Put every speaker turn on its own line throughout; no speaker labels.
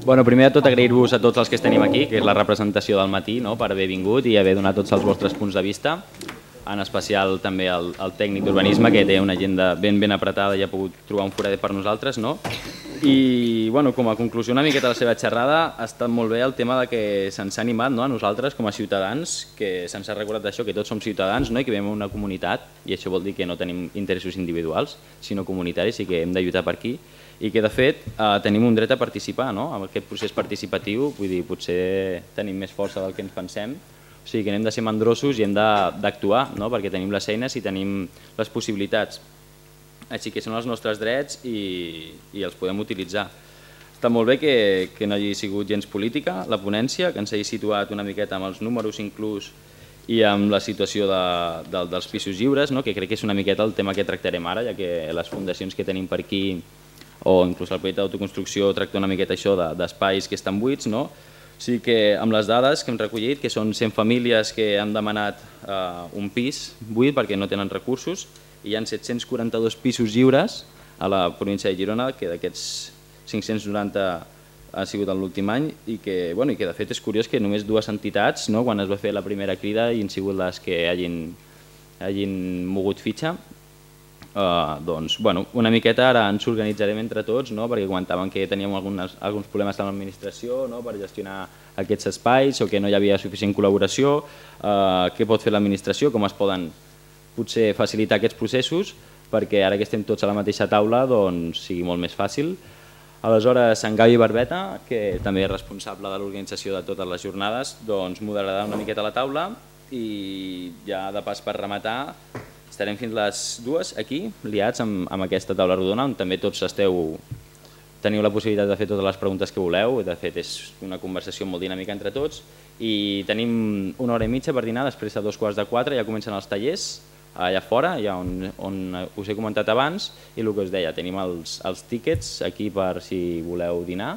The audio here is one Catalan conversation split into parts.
Bueno, primer de tot agrair-vos a tots els que tenim aquí, que és la representació del matí, per haver vingut i haver donat tots els vostres punts de vista, en especial també el tècnic d'urbanisme, que té una agenda ben apretada i ha pogut trobar un foradet per nosaltres. I com a conclusió una miqueta de la seva xerrada, ha estat molt bé el tema de que se'ns ha animat a nosaltres com a ciutadans, que se'ns ha recordat d'això, que tots som ciutadans i que vivim en una comunitat, i això vol dir que no tenim interessos individuals, sinó comunitaris, i que hem de lluitar per aquí, i que de fet tenim un dret a participar en aquest procés participatiu. Vull dir, potser tenim més força del que ens pensem, o sigui que n'hem de ser mandrosos i hem d'actuar, perquè tenim les eines i tenim les possibilitats. Així que són els nostres drets i els podem utilitzar. Està molt bé que no hagi sigut gens política la ponència, que ens hagi situat una miqueta amb els números inclús i amb la situació dels pisos lliures, que crec que és una miqueta el tema que tractarem ara, ja que les fundacions que tenim per aquí o inclús el projecte d'autoconstrucció tracta una miqueta això d'espais que estan buits. O sigui que amb les dades que hem recollit, que són 100 famílies que han demanat un pis buit perquè no tenen recursos, i hi ha 742 pisos lliures a la província de Girona, que d'aquests 590 ha sigut l'últim any, i que de fet és curiós que només dues entitats, quan es va fer la primera crida, han sigut les que hagin mogut fitxa. Doncs una miqueta ara ens organitzarem entre tots, perquè comentaven que teníem alguns problemes amb l'administració per gestionar aquests espais o que no hi havia suficient col·laboració. Què pot fer l'administració, com es poden potser facilitar aquests processos perquè ara que estem tots a la mateixa taula sigui molt més fàcil. Aleshores, en Gavi Barbeta, que també és responsable de l'organització de totes les jornades, moderarà una miqueta la taula i ja de pas per rematar estarem fins les 2 aquí, liats amb aquesta taula rodona, on també tots teniu la possibilitat de fer totes les preguntes que voleu. De fet, és una conversació molt dinàmica entre tots. I tenim 1 hora i mitja per dinar, després a 3:45 ja comencen els tallers allà fora, allà on us he comentat abans, i el que us deia, tenim els tíquets aquí per si voleu dinar,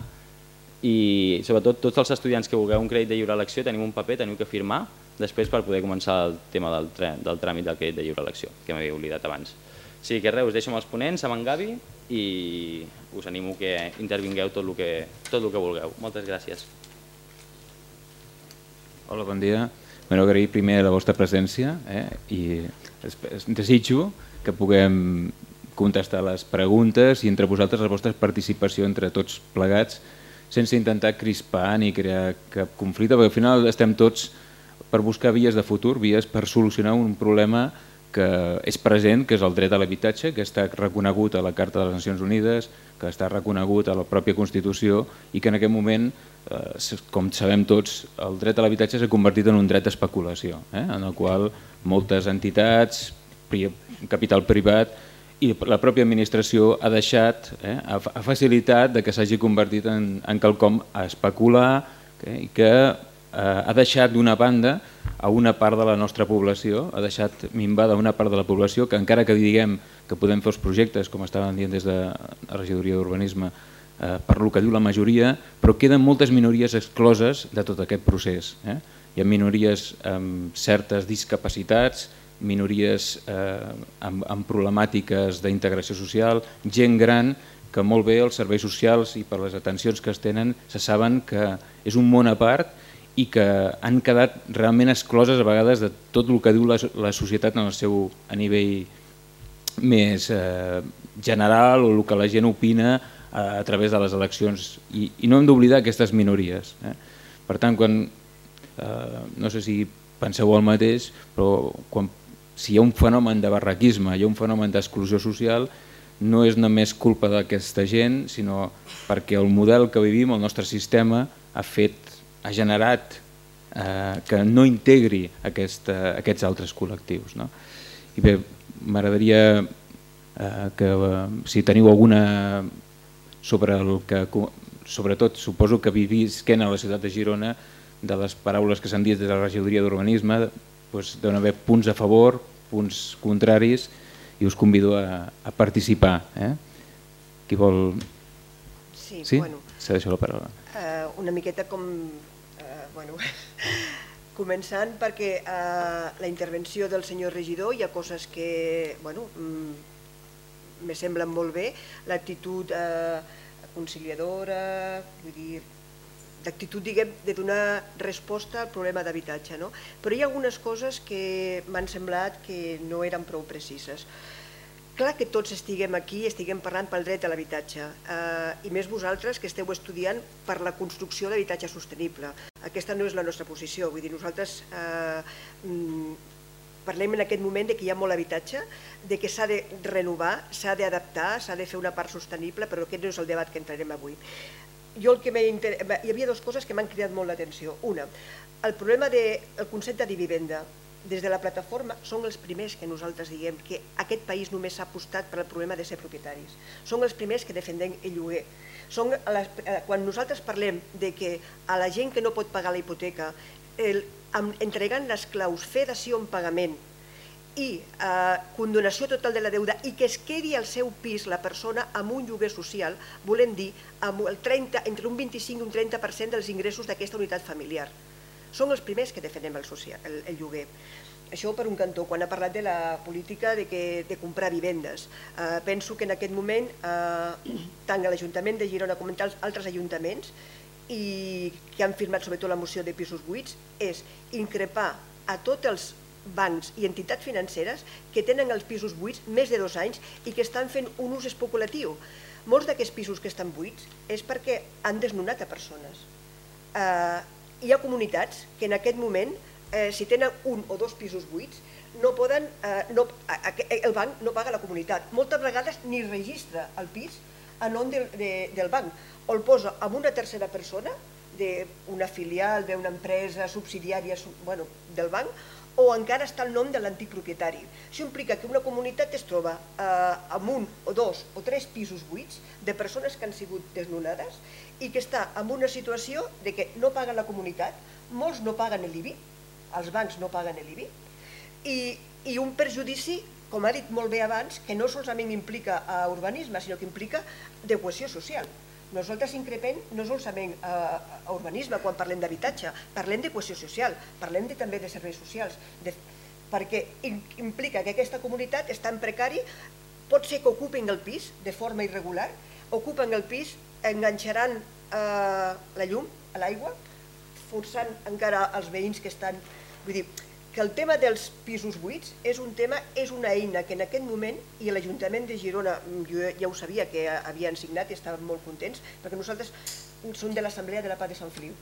i sobretot tots els estudiants que vulgueu un crèdit de lliure elecció teniu un paper, teniu que firmar després per poder començar el tema del tràmit del crèdit de lliure elecció, que m'havia oblidat abans. O sigui que res, us deixo amb els ponents, amb en Gavi, i us animo que intervingueu tot el que vulgueu. Moltes gràcies.
Hola, bon dia. M'agradaria agrair primer la vostra presència i desitjo que puguem contestar les preguntes i entre vosaltres la vostra participació entre tots plegats sense intentar crispar ni crear cap conflicte, perquè al final estem tots per buscar vies de futur, vies per solucionar un problema que és present, que és el dret a l'habitatge, que està reconegut a la Carta de les Nacions Unides, que està reconegut a la pròpia Constitució i que en aquest moment, com sabem tots, el dret a l'habitatge s'ha convertit en un dret d'especulació, en el qual moltes entitats, capital privat i la pròpia administració ha deixat, ha facilitat que s'hagi convertit en quelcom a especular i que ha deixat d'una banda a una part de la nostra població, ha deixat minvada una part de la població que encara que diguem que podem fer els projectes, com estaven dient des de la regidoria d'urbanisme, per el que diu la majoria, però queden moltes minories excloses de tot aquest procés. Hi ha minories amb certes discapacitats, minories amb problemàtiques d'integració social, gent gran que molt bé els serveis socials i per les atencions que es tenen se saben que és un món a part i que han quedat realment excloses a vegades de tot el que diu la societat en el seu a nivell més general o el que la gent opina a través de les eleccions, i no hem d'oblidar aquestes minories. Per tant, no sé si penseu el mateix, però si hi ha un fenomen de barraquisme, hi ha un fenomen d'exclusió social, no és només culpa d'aquesta gent, sinó perquè el model que vivim, el nostre sistema, ha generat que no integri aquests altres col·lectius. I bé, m'agradaria que si teniu alguna sobretot suposo que visquent a la ciutat de Girona, de les paraules que s'han dit des de la regidoria d'urbanisme, deuen haver punts a favor, punts contraris, i us convido a participar. Qui vol? Sí? Cedeixo la paraula.
Una miqueta com... Començant perquè la intervenció del senyor regidor hi ha coses que me semblen molt bé, l'actitud conciliadora, vull dir, d'actitud, diguem, de donar resposta al problema d'habitatge, no? Però hi ha algunes coses que m'han semblat que no eren prou precises. Clar que tots estiguem aquí, estiguem parlant pel dret a l'habitatge, i més vosaltres que esteu estudiant per la construcció d'habitatge sostenible. Aquesta no és la nostra posició, vull dir, nosaltres parlem en aquest moment de que hi ha molt habitatge, de que s'ha de renovar, s'ha d'adaptar, s'ha de fer una part sostenible, però aquest no és el debat que entrarem avui. Hi havia dues coses que m'han cridat molt l'atenció. Una, el problema del concepte de vivenda. Des de la plataforma som els primers que nosaltres diguem que aquest país només s'ha apostat per al problema de ser propietaris. Som els primers que defendem el lloguer. Quan nosaltres parlem de que a la gent que no pot pagar la hipoteca, entregant les claus, fer dació en pagament i condonació total de la deuda i que es quedi al seu pis la persona amb un lloguer social, volem dir entre un 25 i un 30% dels ingressos d'aquesta unitat familiar. Són els primers que defendem el lloguer. Això per un cantó, quan ha parlat de la política de comprar vivendes. Penso que en aquest moment, tant l'Ajuntament de Girona com altres ajuntaments, i que han firmat sobretot la moció de pisos buits, és increpar a tots els bancs i entitats financeres que tenen els pisos buits més de 2 anys i que estan fent un ús especulatiu. Molts d'aquests pisos que estan buits és perquè han desnonat a persones. Hi ha comunitats que en aquest moment, si tenen 1 o 2 pisos buits, el banc no paga a la comunitat. Moltes vegades ni registra el pis a nom del banc, o el posa amb una tercera persona, d'una filial, d'una empresa subsidiària del banc, o encara està el nom de l'antic propietari. Això implica que una comunitat es troba amb 1 o 2 o 3 pisos buits de persones que han sigut desnonades i que està en una situació de que no paguen la comunitat, molts no paguen l'IBI, els bancs no paguen l'IBI, i un perjudici, com ha dit molt bé abans, que no solament implica urbanisme, sinó que implica de cohesió social. Nosaltres increpem no solament a urbanisme quan parlem d'habitatge, parlem de cohesió social, parlem també de serveis socials, perquè implica que aquesta comunitat està en precari, pot ser que ocupin el pis de forma irregular, ocupen el pis, enganxaran la llum, l'aigua, forçant encara els veïns que estan... Vull dir, que el tema dels pisos buits és una eina que en aquest moment, i l'Ajuntament de Girona, jo ja ho sabia que havien signat i estaven molt contents, perquè nosaltres som de l'Assemblea de la Paz de Sant Feliu.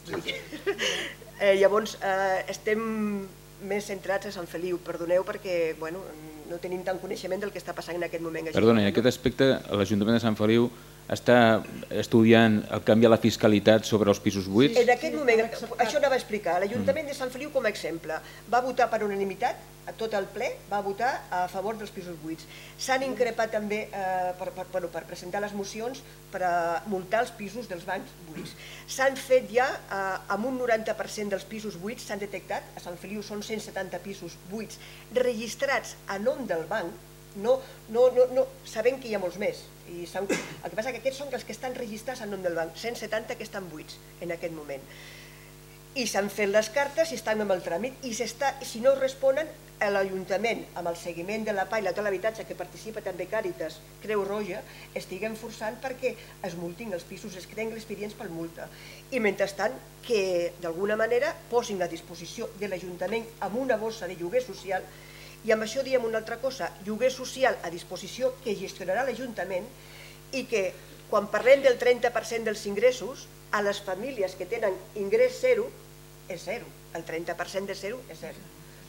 Llavors, estem més centrats a Sant Feliu, perdoneu perquè no tenim tant coneixement del que està passant en aquest moment a Girona.
Perdona, en aquest aspecte l'Ajuntament de Sant Feliu està estudiant el canvi a la fiscalitat sobre els pisos buits?
En aquest moment, això anava a explicar, l'Ajuntament de Sant Feliu com a exemple va votar per unanimitat, a tot el ple va votar a favor dels pisos buits. S'han increpat també per presentar les mocions per multar els pisos dels bancs buits. S'han fet ja, amb un 90% dels pisos buits s'han detectat, a Sant Feliu són 170 pisos buits registrats a nom del banc, sabem que hi ha molts més. El que passa és que aquests són els que estan registrats a nom del banc, 170 que estan buits en aquest moment. I s'han fet les cartes i estan amb el tràmit, i si no responen, l'Ajuntament, amb el seguiment de la PA i la de l'habitatge, que participa també Càritas, Creu Roja, estiguem forçant perquè es multin els pisos, es creen expedients per multa. I mentrestant, que d'alguna manera posin a disposició de l'Ajuntament amb una bossa de lloguer social. I amb això diem una altra cosa, lloguer social a disposició que gestionarà l'Ajuntament, i que quan parlem del 30% dels ingressos, a les famílies que tenen ingrés zero, és zero. El 30% de zero és zero.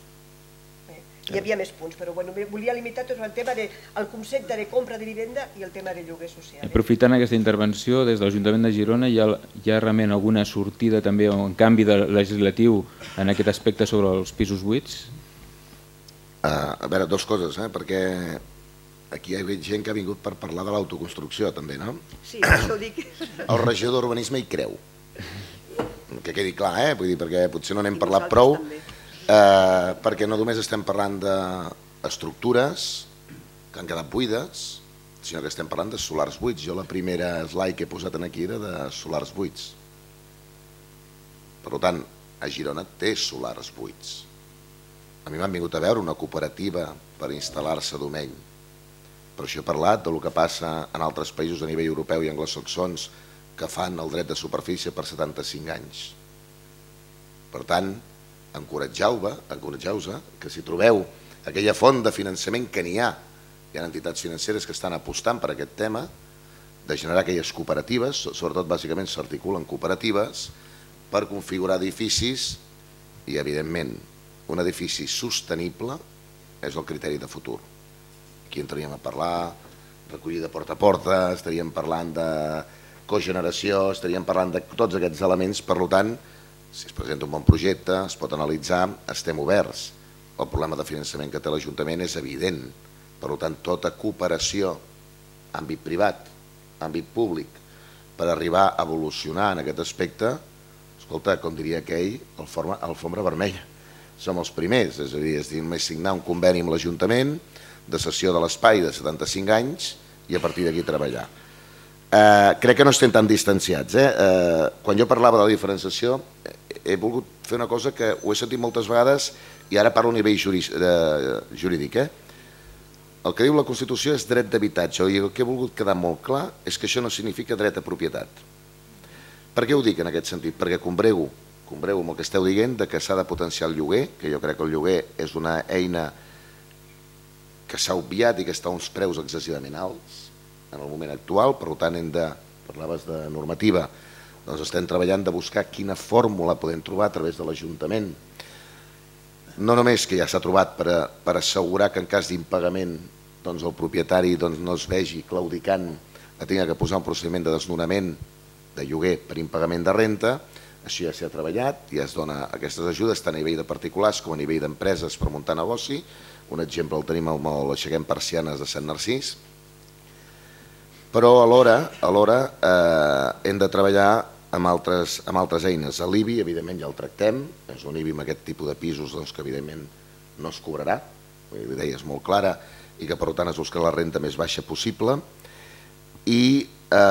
Hi havia més punts, però volia limitar tot el tema del concepte de compra de vivenda i el tema de lloguer social.
Aprofitant aquesta intervenció, des de l'Ajuntament de Girona hi ha realment alguna sortida també o un canvi legislatiu en aquest aspecte sobre els pisos buits?
A veure, dues coses, perquè aquí hi ha gent que ha vingut per parlar de l'autoconstrucció també, no?
Sí, això ho dic.
El regidor d'Urbanisme hi creu. Que quedi clar, vull dir, perquè potser no n'hem parlat prou, perquè no només estem parlant d'estructures que han quedat buides, sinó que estem parlant de solars buits. Jo la primera slide que he posat aquí era de solars buits. Per tant, a Girona té solars buits. A mi m'han vingut a veure una cooperativa per instal·lar-se a Domeny però això he parlat del que passa en altres països a nivell europeu i anglosaxons que fan el dret de superfície per 75 anys. Per tant, encoratgeu-vos que si trobeu aquella font de finançament que n'hi ha entitats financeres que estan apostant per aquest tema, de generar aquelles cooperatives, sobretot bàsicament s'articulen cooperatives, per configurar edificis i, evidentment, un edifici sostenible és el criteri de futur. Aquí entraríem a parlar recollida porta a porta, estaríem parlant de cogeneració, estaríem parlant de tots aquests elements, per tant, si es presenta un bon projecte, es pot analitzar, estem oberts. El problema de finançament que té l'Ajuntament és evident, per tant, tota cooperació, àmbit privat, àmbit públic, per arribar a evolucionar en aquest aspecte, escolta, com diria aquell, alfombra vermella. Som els primers, és a dir, només signar un conveni amb l'Ajuntament de cessió de l'espai de 75 anys i a partir d'aquí treballar. Crec que no estem tan distanciats. Quan jo parlava de la diferenciació, he volgut fer una cosa que ho he sentit moltes vegades i ara parlo a nivell jurídic. El que diu la Constitució és dret d'habitatge, i el que he volgut quedar molt clar és que això no significa dret a propietat. Per què ho dic en aquest sentit? Perquè combrego amb el que esteu dient que s'ha de potenciar el lloguer, que jo crec que el lloguer és una eina que s'ha obviat i que està a uns preus excessivament alts en el moment actual, per tant parlaves de normativa, doncs estem treballant de buscar quina fórmula podem trobar a través de l'Ajuntament. No només que ja s'ha trobat per assegurar que en cas d'impagament el propietari no es vegi claudicant a tenir que posar un procediment de desnonament de lloguer per impagament de renta. Això ja s'ha treballat, ja es dona aquestes ajudes tant a nivell de particulars com a nivell d'empreses per muntar negoci. Un exemple el tenim amb l'Aixequem Persianes de Sant Narcís. Però alhora hem de treballar amb altres eines. L'IBI, evidentment, ja el tractem. És un IBI amb aquest tipus de pisos que, evidentment, no es cobrarà. La idea és molt clara i que, per tant, es busca la renta més baixa possible. I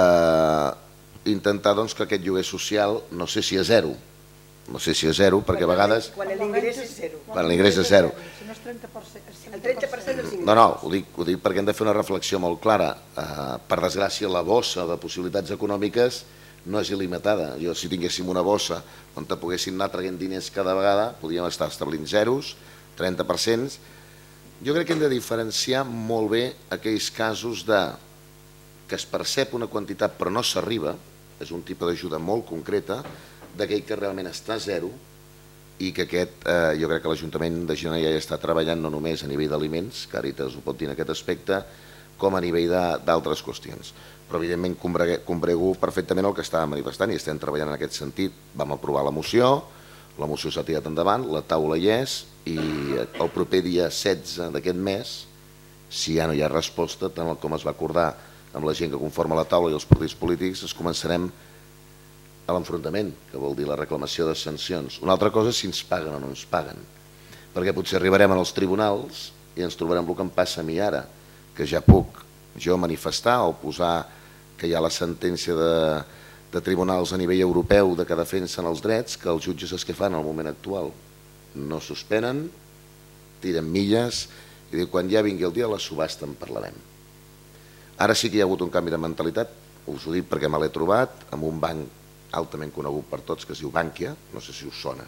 intentar que aquest lloguer social, no sé si a zero, perquè a vegades...
Quan l'ingrés és zero.
Quan l'ingrés és zero.
Si no és 30%. El 30% dels ingressos.
No, ho dic perquè hem de fer una reflexió molt clara. Per desgràcia, la bossa de possibilitats econòmiques no és il·limitada. Si tinguéssim una bossa on te poguéssim anar traient diners cada vegada, podríem estar establint zeros, 30%. Jo crec que hem de diferenciar molt bé aquells casos que es percep una quantitat però no s'arriba, és un tipus d'ajuda molt concreta, d'aquell que realment està a zero i que jo crec que l'Ajuntament de Girona ja està treballant no només a nivell d'aliments, Càritas ho pot dir en aquest aspecte, com a nivell d'altres qüestions. Però evidentment combrego perfectament el que estava manifestant i estem treballant en aquest sentit. Vam aprovar la moció s'ha tirat endavant, la taula hi és i el proper dia 16 d'aquest mes, si ja no hi ha resposta, tant com es va acordar amb la gent que conforma la taula i els partits polítics, es començarem a l'enfrontament, que vol dir la reclamació de sancions. Una altra cosa és si ens paguen o no ens paguen, perquè potser arribarem als tribunals i ens trobarem el que em passa a mi ara, que ja puc jo manifestar o posar que hi ha la sentència de tribunals a nivell europeu que defensen els drets, que els jutges és que fan en el moment actual. No suspenen, tiren milles i diuen quan ja vingui el dia de la subhasta en parlarem. Ara sí que hi ha hagut un canvi de mentalitat, us ho dic perquè me l'he trobat amb un banc altament conegut per tots, que es diu Bankia, no sé si us sona.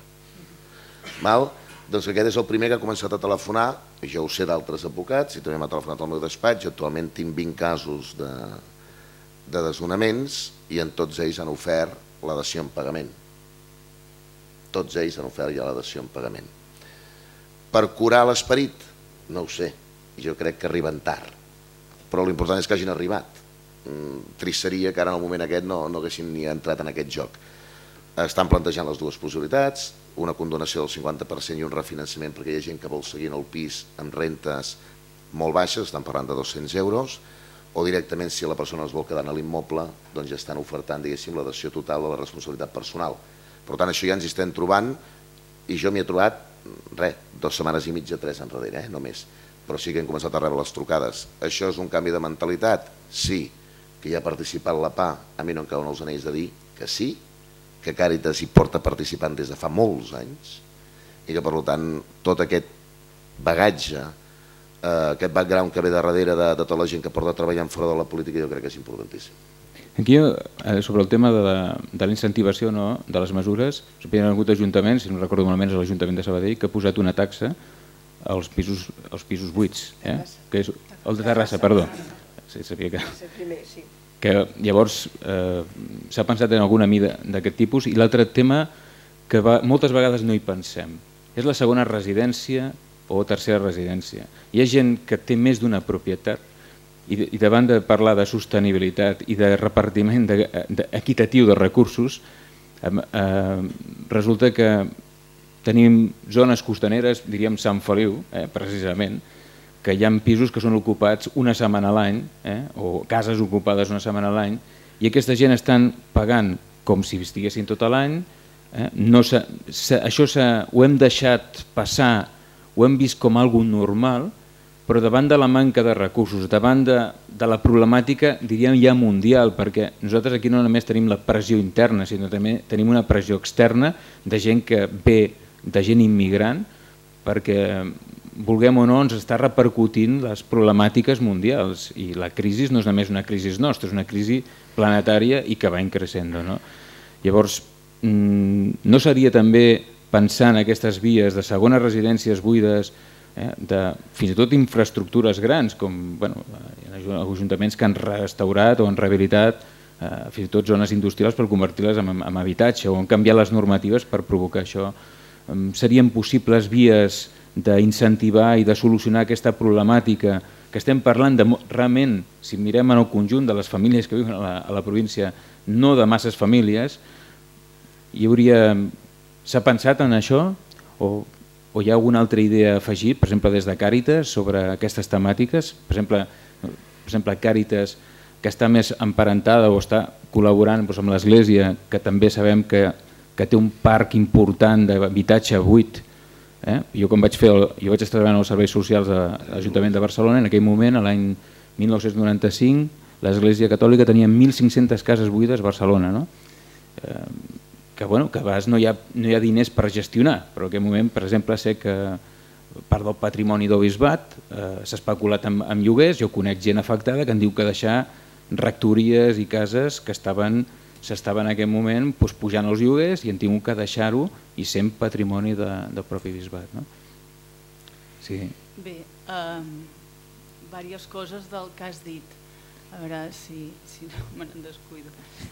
Doncs aquest és el primer que ha començat a telefonar, i jo ho sé d'altres advocats, i també m'ha telefonat al meu despatx, actualment tinc 20 casos de desnonaments i en tots ells han ofert la dació en pagament. Tots ells han ofert ja la dació en pagament. Per curar l'esperit? No ho sé, jo crec que arriben tard, però l'important és que hagin arribat. Trist seria que ara en el moment aquest no haguessin ni entrat en aquest joc. Estan plantejant les dues possibilitats, una condonació del 50% i un refinançament perquè hi ha gent que vol seguir en el pis amb rentes molt baixes, estan parlant de 200 euros, o directament si la persona es vol quedar a l'immoble, doncs ja estan ofertant, diguéssim, la dació total de la responsabilitat personal. Per tant, això ja ens hi estem trobant i jo m'hi he trobat, 2 setmanes i mitja, 3 enrere, només. Però sí que hem començat a rebre les trucades. Això és un canvi de mentalitat? Sí. Que hi ha participat la PA, a mi no em cauen els anells de dir que sí, que Càritas hi porta participant des de fa molts anys i que, per tant, tot aquest bagatge aquest background que ve de darrere de tota la gent que porta treballant fora de la política, jo crec que és importantíssim.
Aquí, sobre el tema de la incentivació de les mesures, hi ha hagut ajuntaments, si no recordo malament és l'Ajuntament de Sabadell, que ha posat una taxa als pisos buits, que és el de Terrassa, perdó. Sí, sabia que llavors s'ha pensat en alguna mida d'aquest tipus. I l'altre tema que moltes vegades no hi pensem és la segona residència o tercera residència. Hi ha gent que té més d'una propietat i davant de parlar de sostenibilitat i de repartiment equitatiu de recursos, resulta que tenim zones costaneres, diríem Sant Feliu, precisament, que hi ha pisos que són ocupats una setmana a l'any, o cases ocupades una setmana a l'any, i aquesta gent estan pagant com si estiguessin tot l'any. Això ho hem deixat passar, ho hem vist com algo normal, però davant de la manca de recursos, davant de la problemàtica, diríem ja mundial, perquè nosaltres aquí no només tenim la pressió interna, sinó també tenim una pressió externa de gent que ve, de gent immigrant, perquè vulguem o no ens està repercutint les problemàtiques mundials i la crisi no és només una crisi nostra, és una crisi planetària i que va increixent. Llavors, no seria també pensar en aquestes vies de segones residències buides, fins i tot infraestructures grans, com ajuntaments que han restaurat o han rehabilitat fins i tot zones industrials per convertir-les en habitatge o han canviat les normatives per provocar això. Serien possibles vies d'incentivar i de solucionar aquesta problemàtica que estem parlant de realment, si mirem en el conjunt de les famílies que viuen a la província, no de masses famílies. S'ha pensat en això o hi ha alguna altra idea a afegir, per exemple des de Càritas, sobre aquestes temàtiques? Per exemple, Càritas, que està més emparentada o està col·laborant amb l'Església, que també sabem que té un parc important d'habitatge buit. Jo vaig estar treballant als serveis socials de l'Ajuntament de Barcelona, en aquell moment, l'any 1995, l'Església Catòlica tenia 1.500 cases buides a Barcelona, que a vegades no hi ha diners per gestionar, però en aquell moment, per exemple, sé que part del patrimoni del bisbat s'ha especulat amb lloguers. Jo conec gent afectada que em diu que deixar rectories i cases que s'estaven en aquell moment pujant els lloguers i han tingut que deixar-ho i sent patrimoni del propi bisbat.
Bé, diverses coses del que has dit, a veure si no me n'en descuido.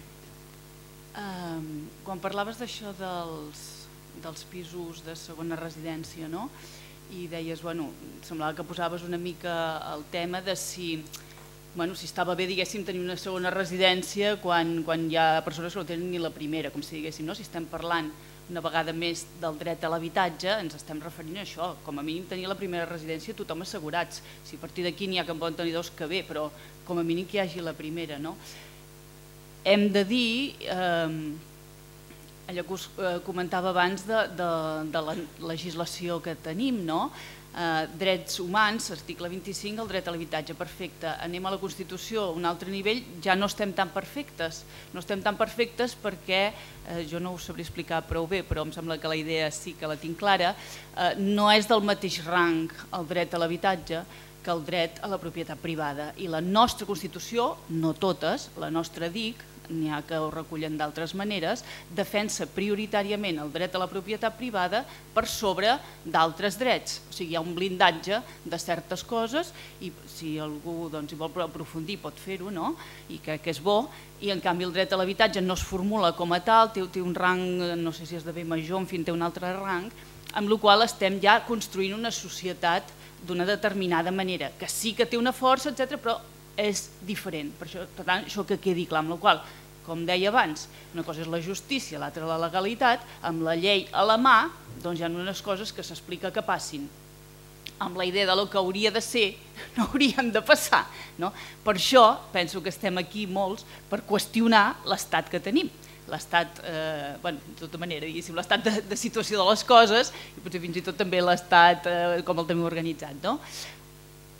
Quan parlaves d'això dels pisos de segona residència, i deies, semblava que posaves una mica el tema de si estava bé, diguéssim, tenir una segona residència quan hi ha persones que no tenen ni la primera, com si diguéssim, si estem parlant una vegada més del dret a l'habitatge, ens estem referint a això, com a mínim tenir la primera residència tothom assegurats. Si a partir d'aquí n'hi ha que en poden tenir dos, que bé, però com a mínim que hi hagi la primera. Hem de dir, allò que us comentava abans de la legislació que tenim, drets humans, article 25, el dret a l'habitatge, perfecte. Anem a la Constitució, a un altre nivell, ja no estem tan perfectes. No estem tan perfectes perquè, jo no ho sabré explicar prou bé, però em sembla que la idea sí que la tinc clara, no és del mateix rang el dret a l'habitatge que el dret a la propietat privada. I la nostra Constitució, no totes, la nostra DIC, n'hi ha que ho recullen d'altres maneres, defensa prioritàriament el dret a la propietat privada per sobre d'altres drets. O sigui, hi ha un blindatge de certes coses i si algú hi vol aprofundir pot fer-ho, i crec que és bo, i en canvi el dret a l'habitatge no es formula com a tal, té un rang, no sé si esdevé major, en fi, té un altre rang, amb la qual estem ja construint una societat d'una determinada manera, que sí que té una força, etc., però és diferent. Per tant, això que quedi clar, amb la qual, com deia abans, una cosa és la justícia, l'altra la legalitat, amb la llei a la mà, doncs hi ha unes coses que s'explica que passin. Amb la idea de lo que hauria de ser, no haurien de passar. Per això penso que estem aquí molts per qüestionar l'estat que tenim. L'estat, de tota manera, diguéssim, l'estat de situació de les coses i potser fins i tot també l'estat com el tenim organitzat.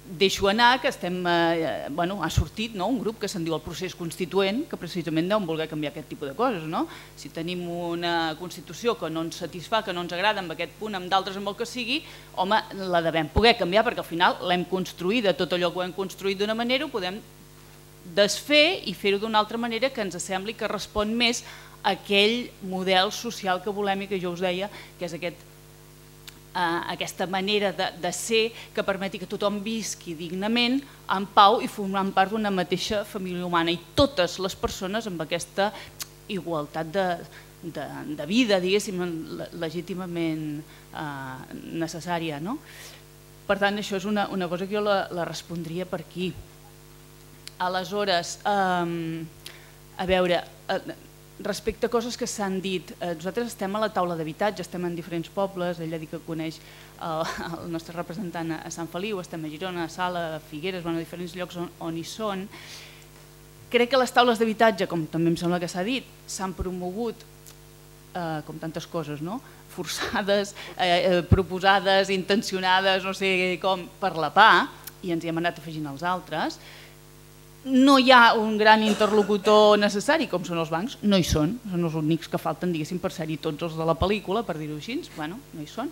deixo anar que ha sortit un grup que se'n diu el procés constituent, que precisament deuen voler canviar aquest tipus de coses. Si tenim una Constitució que no ens satisfà, que no ens agrada amb aquest punt, amb d'altres, amb el que sigui, home, la devem poder canviar perquè al final l'hem construïda, tot allò que ho hem construït d'una manera ho podem desfer i fer-ho d'una altra manera que ens sembli que respon més a aquell model social que volem i que jo us deia, que és aquesta manera de ser que permeti que tothom visqui dignament, en pau i formant part d'una mateixa família humana i totes les persones amb aquesta igualtat de vida, diguéssim, legítimament necessària. Per tant, això és una cosa que jo la respondria per aquí. Aleshores, a veure, respecte a coses que s'han dit, nosaltres estem a la taula d'habitatge, estem en diferents pobles, ell ha dit que coneix el nostre representant a Sant Feliu, estem a Girona, a Sala, a Figueres, a diferents llocs on hi són. Crec que les taules d'habitatge, com també em sembla que s'ha dit, s'han promogut, com tantes coses, forçades, proposades, intencionades, no sé com, per la PA, i ens hi hem anat afegint els altres. No hi ha un gran interlocutor necessari, com són els bancs, no hi són els únics que falten, diguéssim, per ser-hi tots els de la pel·lícula, per dir-ho així, bueno, no hi són.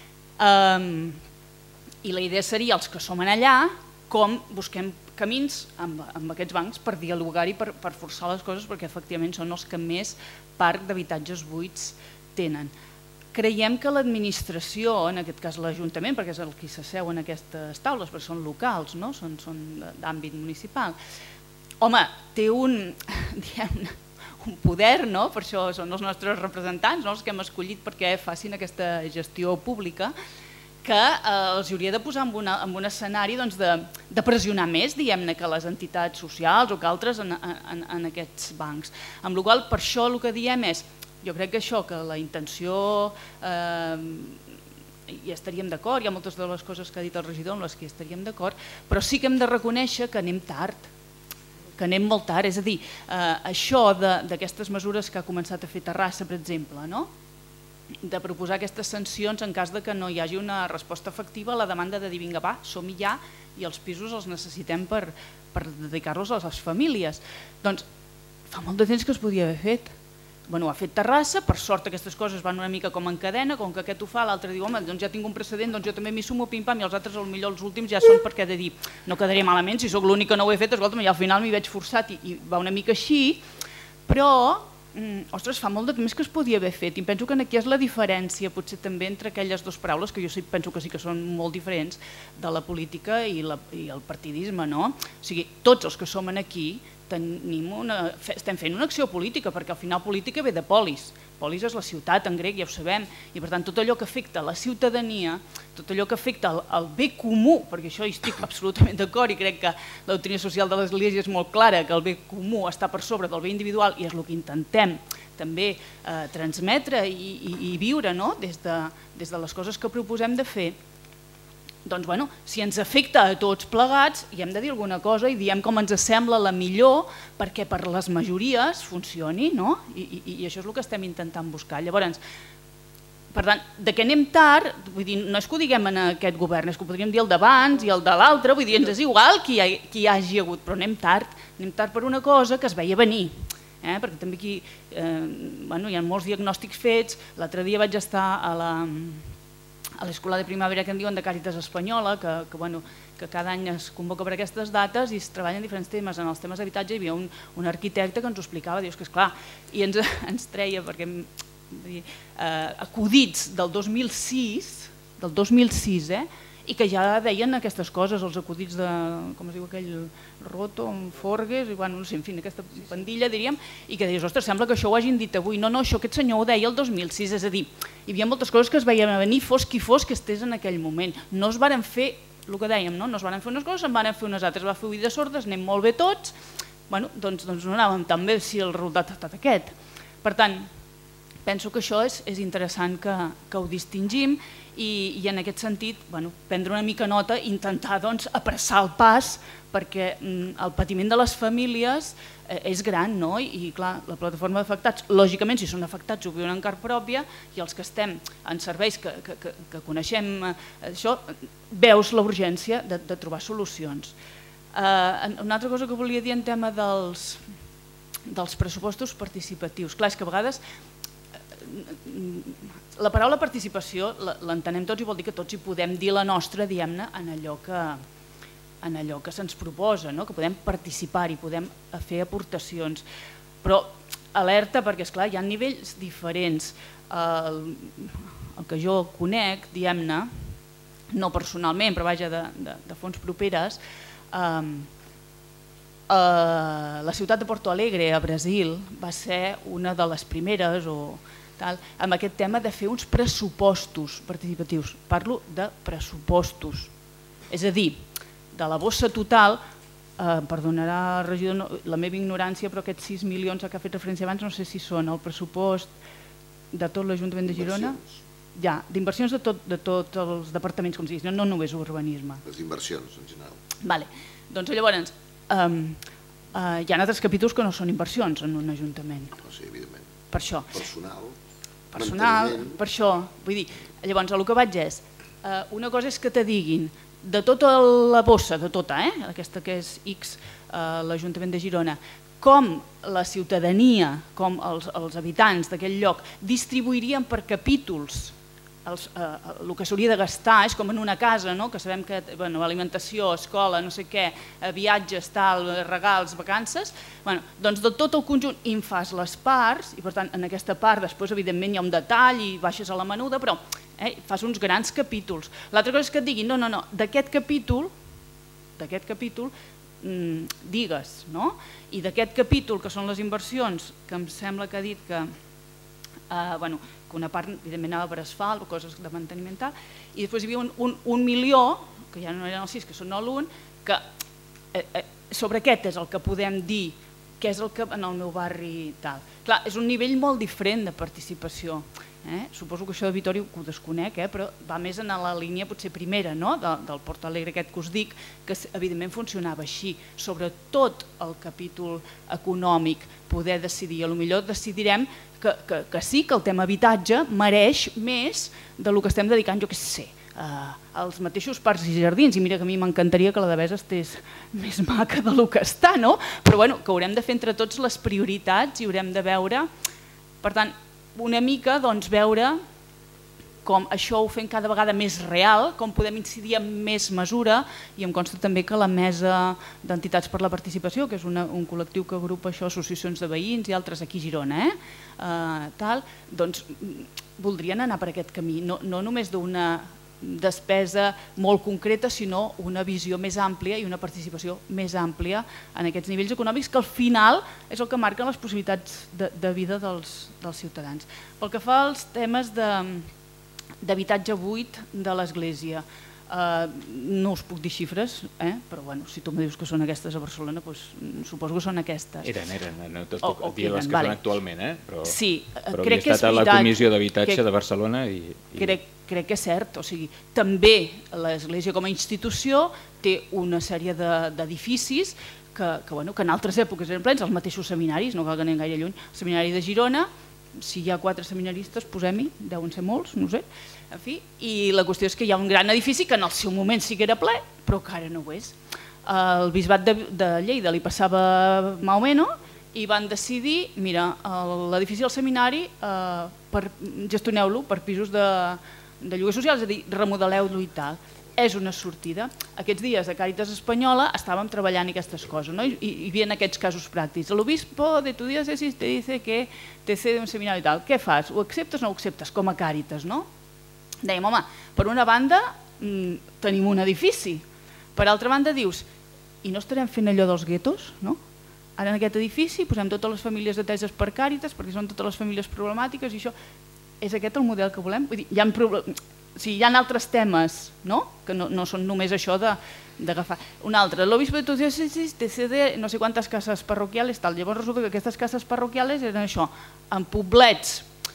I la idea seria, els que som allà, com busquem camins amb aquests bancs per dialogar-hi, per forçar les coses, perquè efectivament són els que més parc d'habitatges buits tenen. Creiem que l'administració, en aquest cas l'Ajuntament, perquè és el qui s'asseu en aquestes taules, perquè són locals, són d'àmbit municipal, home, té un poder, per això són els nostres representants, els que hem escollit perquè facin aquesta gestió pública, que els hauria de posar en un escenari de pressionar més, diguem-ne, que les entitats socials o que altres en aquests bancs. Amb la qual cosa, per això el que diem és, jo crec que això, que la intenció hi estaríem d'acord, hi ha moltes de les coses que ha dit el regidor amb les que estaríem d'acord, però sí que hem de reconèixer que anem tard, que anem molt tard, és a dir, això d'aquestes mesures que ha començat a fer Terrassa, per exemple, de proposar aquestes sancions en cas que no hi hagi una resposta efectiva a la demanda de dir vinga va, som-hi ja i els pisos els necessitem per dedicar-los a les famílies. Doncs fa molt de temps que es podia haver fet. Ho ha fet Terrassa, per sort aquestes coses van una mica com en cadena, com que aquest ho fa, l'altre diu, home, doncs ja tinc un precedent, doncs jo també m'hi sumo, pim-pam, i els altres, potser els últims ja són perquè he de dir, no quedaré malament, si sóc l'únic que no ho he fet, escolta'm, i al final m'hi veig forçat i va una mica així, però, ostres, fa molt de temps que es podia haver fet, i penso que aquí és la diferència, potser també entre aquelles dues paraules, que jo penso que sí que són molt diferents, de la política i el partidisme, no? O sigui, tots els que som aquí estem fent una acció política, perquè al final política ve de polis. Polis és la ciutat en grec, ja ho sabem, i per tant tot allò que afecta la ciutadania, tot allò que afecta el bé comú, perquè això hi estic absolutament d'acord i crec que la doctrina social de l'Església és molt clara, que el bé comú està per sobre del bé individual i és el que intentem també transmetre i viure des de les coses que proposem de fer. Doncs, si ens afecta a tots plegats, hi hem de dir alguna cosa i diem com ens sembla la millor perquè per les majories funcioni, no? I això és el que estem intentant buscar. Llavors, per tant, de què anem tard, vull dir, no és que ho diguem en aquest govern, és que ho podríem dir el d'abans i el de l'altre, vull dir, ens és igual qui hi hagi hagut, però anem tard per una cosa que es veia venir. Perquè també aquí hi ha molts diagnòstics fets, l'altre dia vaig estar a l'escola de primavera que en diuen de Càritas Espanyola, que cada any es convoca per aquestes dates i es treballen diferents temes. En els temes d'habitatge hi havia un arquitecte que ens ho explicava, dius que és clar, i ens treia acudits del 2006, i que ja deien aquestes coses, els acudits de, com es diu aquell, Roto, Forgues, no sé, en fi, aquesta pandilla, diríem, i que deies, ostres, sembla que això ho hagin dit avui. No, això aquest senyor ho deia el 2006, és a dir, hi havia moltes coses que es veien a venir, fos qui fos que estés en aquell moment. No es varen fer, el que dèiem, no es varen fer unes coses, se'n varen fer unes altres, va fer oïdes sordes, anem molt bé tots, doncs no anàvem tan bé si el resultat ha estat aquest. Per tant, penso que això és interessant que ho distingim i en aquest sentit prendre una mica nota i intentar apressar el pas perquè el patiment de les famílies és gran, no? I clar, la plataforma d'afectats, lògicament si són afectats ho viuen en carn pròpia i els que estem en serveis que coneixem això, veus la urgència de trobar solucions. Una altra cosa que volia dir en tema dels pressupostos participatius. Clar, és que a vegades la paraula participació l'entenem tots i vol dir que tots hi podem dir la nostra, diguem-ne, en allò que se'ns proposa, que podem participar i podem fer aportacions. Però alerta perquè, esclar, hi ha nivells diferents. El que jo conec, diguem-ne, no personalment, però vaja de fonts properes, la ciutat de Porto Alegre, a Brasil, va ser una de les primeres amb aquest tema de fer uns pressupostos participatius. Parlo de pressupostos. És a dir, de la bossa total, perdonarà el regidor la meva ignorància, però aquests 6 milions a què ha fet referència abans no sé si són el pressupost de tot l'Ajuntament de Girona. Ja, d'inversions de tots els departaments, com si diguis, no només urbanisme.
Les inversions, en general.
Vale. Doncs llavors, hi ha altres capítols que no són inversions en un ajuntament.
Sí, evidentment.
Per això.
Personal,
per això. Vull dir, llavors el que vaig és, una cosa és que te diguin de tota la bossa, de tota, aquesta que és X, l'Ajuntament de Girona, com la ciutadania, com els habitants d'aquell lloc distribuirien per capítols el que s'hauria de gastar, és com en una casa, que sabem que alimentació, escola, no sé què, viatges, regals, vacances, doncs de tot el conjunt en fas les parts i per tant en aquesta part després evidentment hi ha un detall i baixes a la menuda, però fas uns grans capítols. L'altra cosa és que et diguin, no, d'aquest capítol digues, no? I d'aquest capítol que són les inversions, que em sembla que ha dit que una part evidentment anava per asfalt o coses de manteniment tal, i després hi havia un milió, que ja no eren els 6, que són l'1, que sobre aquest és el que podem dir que és el que en el meu barri tal. Clar, és un nivell molt diferent de participació. Suposo que això de Vitòria ho desconec, però va més en la línia potser primera del Porto Alegre aquest que us dic, que evidentment funcionava així. Sobretot el capítol econòmic, poder decidir. Potser decidirem que sí, que el tema habitatge mereix més del que estem dedicant, jo què sé, als mateixos parcs i jardins, i mira que a mi m'encantaria que la Devesa estés més maca del que està, no? Però que haurem de fer entre tots les prioritats i haurem de veure, per tant, una mica veure com això ho fem cada vegada més real, com podem incidir amb més mesura, i em consta també que la Mesa d'Entitats per la Participació, que és un col·lectiu que agrupa això, associacions de veïns i altres aquí a Girona, doncs voldrien anar per aquest camí, no només d'una despesa molt concreta, sinó una visió més àmplia i una participació més àmplia en aquests nivells econòmics que al final és el que marquen les possibilitats de vida dels ciutadans. Pel que fa als temes d'habitatge buit de l'Església, no us puc dir xifres, però si tu me dius que són aquestes a Barcelona, suposo que són aquestes.
Eren, no et puc dir les que són actualment, però
crec que és veritat.
Havia estat a la Comissió d'Habitatge de Barcelona i...
Crec que és cert, o sigui, també l'Església com a institució té una sèrie d'edificis que en altres èpoques eren plens, els mateixos seminaris, no cal que anem gaire lluny, el seminari de Girona, si hi ha 4 seminaristes, posem-hi, deuen ser molts, no ho sé, en fi, i la qüestió és que hi ha un gran edifici que en el seu moment sí que era ple, però que ara no ho és. El Bisbat de Lleida li passava mal o menys i van decidir, mira, l'edifici del seminari gestioneu-lo per pisos de lloguer social, és a dir, remodeleu-lo i tal. És una sortida. Aquests dies a Càritas Espanyola estàvem treballant aquestes coses, i hi havia aquests casos pràctics. L'obispo de tu diócesis te dice que te cede un seminari i tal. Què fas? Ho acceptes o no ho acceptes? Com a Càritas, no? Dèiem, home, per una banda tenim un edifici, per altra banda dius, i no estarem fent allò dels guetos, no? Ara en aquest edifici posem totes les famílies ateses per Càritas, perquè són totes les famílies problemàtiques, i això és aquest el model que volem? Vull dir, hi ha altres temes, que no són només això d'agafar. Un altre, l'obispo de tu diócesis te cede no sé quantes cases parroquiales, llavors resulta que aquestes cases parroquiales eren això, en poblets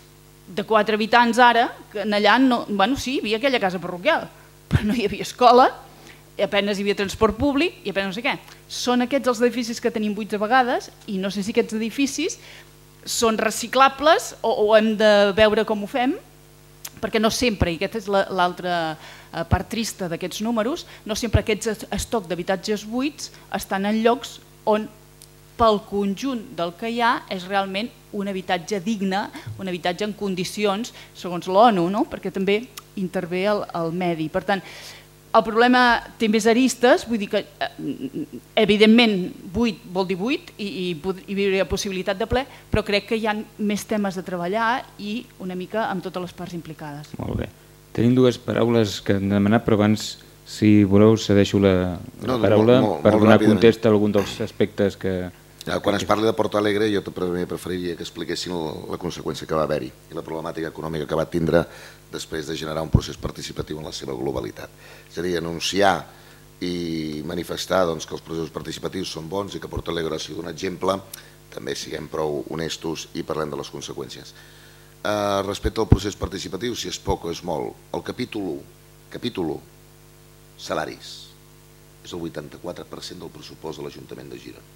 de 4 habitants ara, que allà sí, hi havia aquella casa parroquial, però no hi havia escola, apenas hi havia transport públic i apenas no sé què. Són aquests els edificis que tenim buits a vegades i no sé si aquests edificis són reciclables o hem de veure com ho fem, perquè no sempre, i aquesta és l'altra part trista d'aquests números, no sempre aquests estoc d'habitatges buits estan en llocs on pel conjunt del que hi ha és realment un habitatge digne, un habitatge en condicions, segons l'ONU, perquè també intervé el medi. Per tant, el problema té més aristes, vull dir que evidentment buit vol dir buit i hi hauria possibilitat de ple, però crec que hi ha més temes a treballar i una mica amb totes les parts implicades.
Molt bé. Tenim dues paraules que hem demanat, però abans, si voleu, cedeixo la paraula per donar context a algun dels aspectes que...
Quan es parli de Porto Alegre, jo preferiria que expliquessin la conseqüència que va haver-hi i la problemàtica econòmica que va tindre després de generar un procés participatiu en la seva globalitat. És a dir, anunciar i manifestar que els processos participatius són bons i que Porto Alegre ha sigut un exemple, també siguem prou honestos i parlem de les conseqüències. Respecte al procés participatiu, si és poc o és molt, el capítol 1, salaris, és el 84% del pressupost de l'Ajuntament de Girona.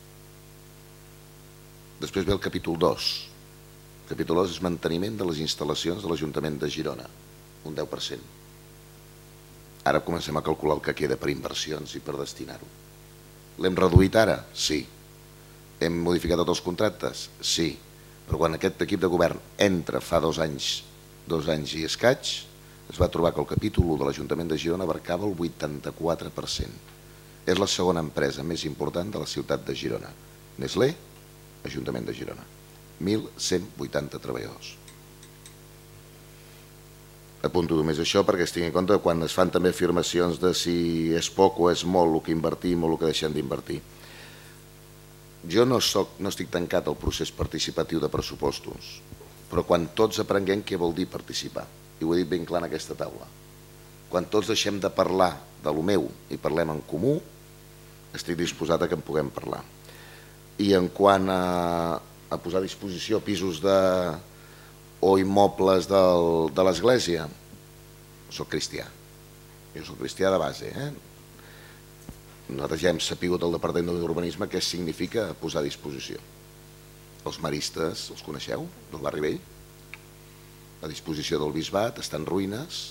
Després ve el capítol 2. El capítol 2 és manteniment de les instal·lacions de l'Ajuntament de Girona, un 10%. Ara comencem a calcular el que queda per inversions i per destinar-ho. L'hem reduït ara? Sí. Hem modificat tots els contractes? Sí. Però quan aquest equip de govern entra fa 2 anys i escaig, es va trobar que el capítol 1 de l'Ajuntament de Girona abarcava el 84%. És la segona empresa més important de la ciutat de Girona. Nestlé, Ajuntament de Girona, 1.180 treballadors. Apunto només això perquè es tingui en compte quan es fan també afirmacions de si és poc o és molt el que invertim o el que deixem d'invertir. Jo no estic tancat al procés participatiu de pressupostos, però quan tots aprenguem què vol dir participar, i ho he dit ben clar en aquesta taula, quan tots deixem de parlar de lo meu i parlem en comú, estic disposat a que en puguem parlar. I en quant a posar a disposició pisos o immobles de l'Església, soc cristià. Jo soc cristià de base. Nosaltres ja hem sapigut al Departament d'Urbanisme què significa posar a disposició. Els maristes, els coneixeu, del barri vell? A disposició del bisbat, està en ruïnes,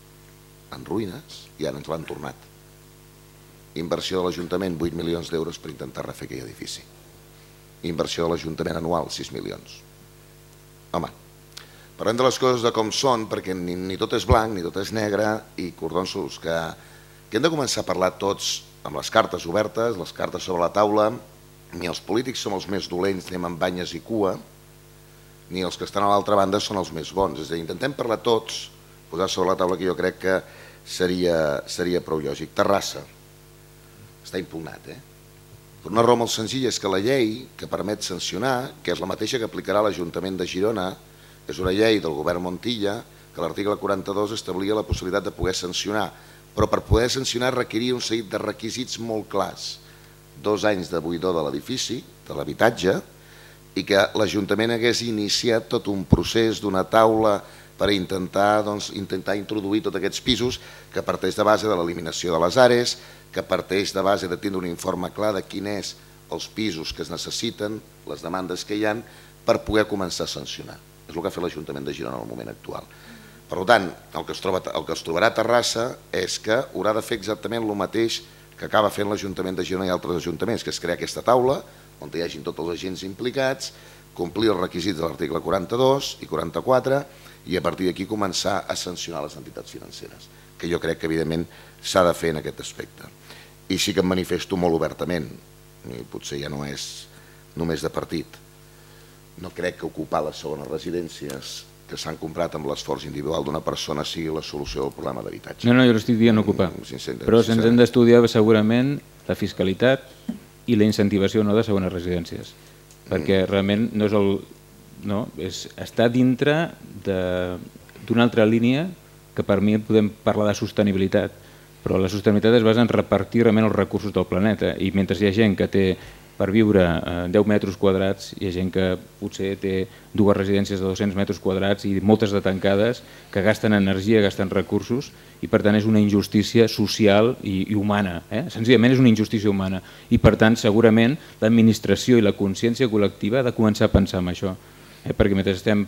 i ara ens l'han tornat. Inversió de l'Ajuntament, 8 milions d'euros per intentar refer aquell edifici. Inversió de l'Ajuntament anual, 6 milions. Home, parlem de les coses de com són, perquè ni tot és blanc, ni tot és negre, i cordonsos, que hem de començar a parlar tots amb les cartes obertes, les cartes sobre la taula, ni els polítics som els més dolents, anem amb banyes i cua, ni els que estan a l'altra banda són els més bons. És a dir, intentem parlar tots, posar sobre la taula que jo crec que seria prou lògic. Terrassa, està impugnat, Per una raó molt senzilla és que la llei que permet sancionar, que és la mateixa que aplicarà l'Ajuntament de Girona, és una llei del govern Montilla, que l'article 42 establia la possibilitat de poder sancionar, però per poder sancionar requeria un seguit de requisits molt clars. 2 anys de buidor de l'edifici, de l'habitatge, i que l'Ajuntament hagués iniciat tot un procés d'una taula per intentar introduir tots aquests pisos que parteix de base de l'eliminació de les àrees, que parteix de base de tindre un informe clar de quins són els pisos que es necessiten, les demandes que hi ha, per poder començar a sancionar. És el que ha fet l'Ajuntament de Girona en el moment actual. Per tant, el que es trobarà a Terrassa és que haurà de fer exactament el mateix que acaba fent l'Ajuntament de Girona i altres ajuntaments, que és crear aquesta taula on hi hagin tots els agents implicats, complir els requisits de l'article 42 i 44 i a partir d'aquí començar a sancionar les entitats financeres, que jo crec que evidentment s'ha de fer en aquest aspecte. I sí que em manifesto molt obertament, i potser ja no és només de partit. No crec que ocupar les segones residències que s'han comprat amb l'esforç individual d'una persona sigui la solució del problema d'habitatge.
No, jo no estic dient ocupar, però se'ns hem d'estudiar segurament la fiscalitat i la incentivació de segones residències, perquè realment no és el... està dintre d'una altra línia que per mi podem parlar de sostenibilitat, però la sostenibilitat es basa en repartir realment els recursos del planeta i mentre hi ha gent que té per viure 10 metres quadrats, hi ha gent que potser té dues residències de 200 metres quadrats i moltes de tancades, que gasten energia, gasten recursos, i per tant és una injustícia social i humana, senzillament és una injustícia humana, i per tant segurament l'administració i la consciència col·lectiva ha de començar a pensar en això, perquè mentre estem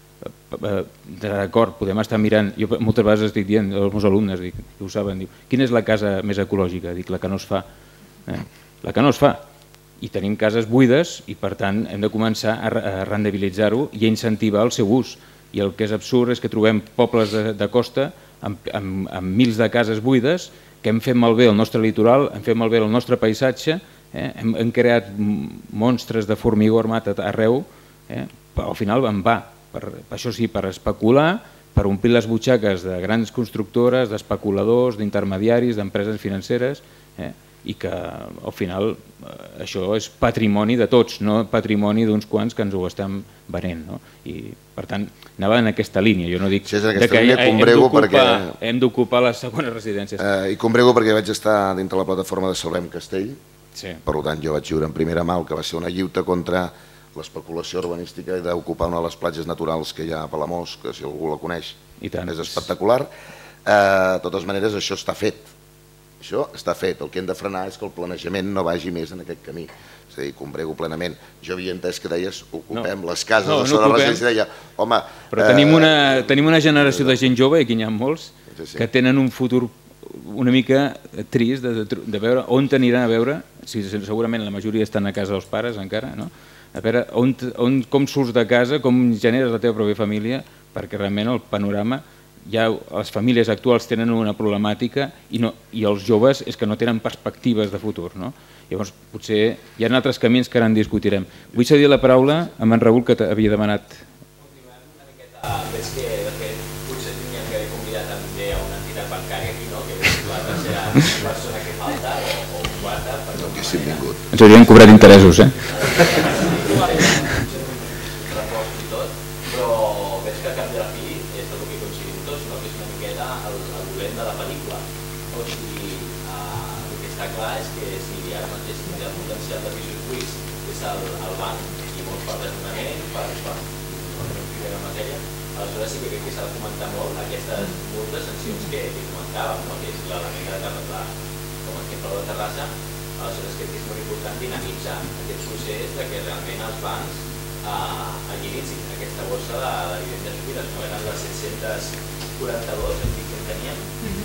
d'acord, podem estar mirant, jo moltes vegades estic dient als meus alumnes, dic, ho saben, quina és la casa més ecològica? Dic, la que no es fa, la que no es fa. I tenim cases buides i per tant hem de començar a rendibilitzar-ho i a incentivar el seu ús. I el que és absurd és que trobem pobles de costa amb mils de cases buides que hem fet malbé el nostre litoral, hem fet malbé el nostre paisatge, hem creat monstres de formigó armat arreu, però al final en va. Això sí, per especular, per omplir les butxaques de grans constructores, d'especuladors, d'intermediaris, d'empreses financeres, i que al final això és patrimoni de tots, no patrimoni d'uns quants que ens ho estem venent. I per tant, anava en aquesta línia. Jo no dic que hem d'ocupar les segones residències.
I combrego perquè vaig estar dintre la plataforma de Salvem Castell, per tant jo vaig viure en primera mà el que va ser una lluita contra l'especulació urbanística i d'ocupar una de les platges naturals que hi ha a Palamós, que si algú la coneix és espectacular. De totes maneres, això està fet. Això està fet. El que hem de frenar és que el planejament no vagi més en aquest camí. És a dir, combrego plenament. Jo havia entès que deies ocupem les cases de sobre la residència i deia, home...
Però tenim una generació de gent jove, i aquí n'hi ha molts, que tenen un futur una mica trist de veure on t'aniran a veure, segurament la majoria estan a casa dels pares encara, no? A veure com surts de casa, com generes la teva pròpia família, perquè realment el panorama, ja les famílies actuals tenen una problemàtica i els joves és que no tenen perspectives de futur. Llavors potser hi ha altres camins que ara en discutirem. Vull cedir la paraula a en Raül, que havia demanat.
Veig que de fet potser tindríem que haver convidat també a una entitat bancària aquí, que és la tercera persona que falta o quarta.
Ens haurien cobrat interessos,
però veig que al cap de la fi és el que coincidim tots, que és una miqueta el dolent de la pel·lícula. O sigui, el que està clar és que si ara mateix tindrà el potencial de pisos buits, és el banc i molts per desnonament, per primera matèria, aleshores sí que crec que s'ha de fomentar molt aquestes moltes sancions que comentàvem, que és l'element de Terrassa, com a exemple de Terrassa. Aleshores crec que és molt important dinamitzar aquest procés de que realment els bancs agilitzin aquesta borsa de vivendes buides, no eren les 742 que teníem,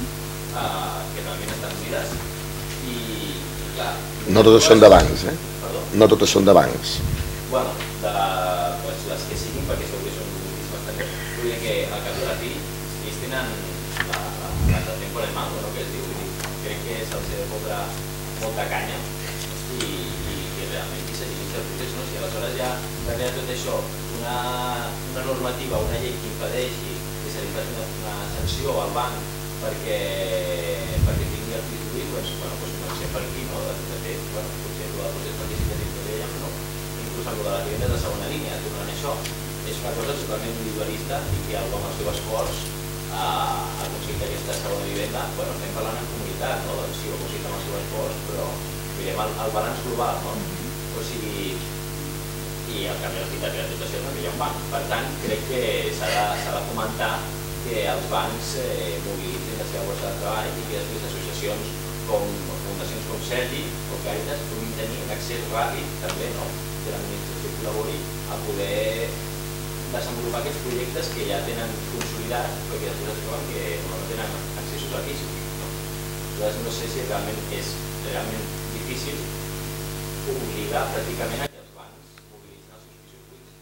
que realment estan buides, i clar...
No totes són de bancs, No totes són de bancs.
Bueno, les que siguin, perquè segur que són moltíssimes també. Vull dir que al cap de la fi ells tenen la tempo en el mango, que es diu. Crec que se'ls ha de fotre molta canya i que realment qui s'agilitza el procés. Si aleshores ja darrere tot això una normativa, una llei que impedeixi que se li faci una sanció al banc perquè tingui el pis buit, doncs comencem per aquí, de fet, potser el procés participatiu que dèiem, inclús el de les vivendes de segona línia, tornant a això, és una cosa totalment individualista i que algú amb el seu esforç ha aconseguit aquesta segona vivenda. Estem parlant en comunitat, doncs sí, ho ha aconseguit amb el seu esforç, però mirem el balanç global, o sigui, i al canvi de l'activitat i la situació també hi ha un banc. Per tant, crec que s'ha de fomentar que els bancs mobilitzin la seva borsa de treball i que després associacions com fundacions com Sergi o Càritas puguin tenir un accés ràpid també, que l'administració col·labori a poder desenvolupar aquests projectes que ja tenen consolidats perquè després es troben que no tenen accessos a pisos. Aleshores no sé si realment és difícil obligar pràcticament a que els bancs mobilitzin els seus pisos buits.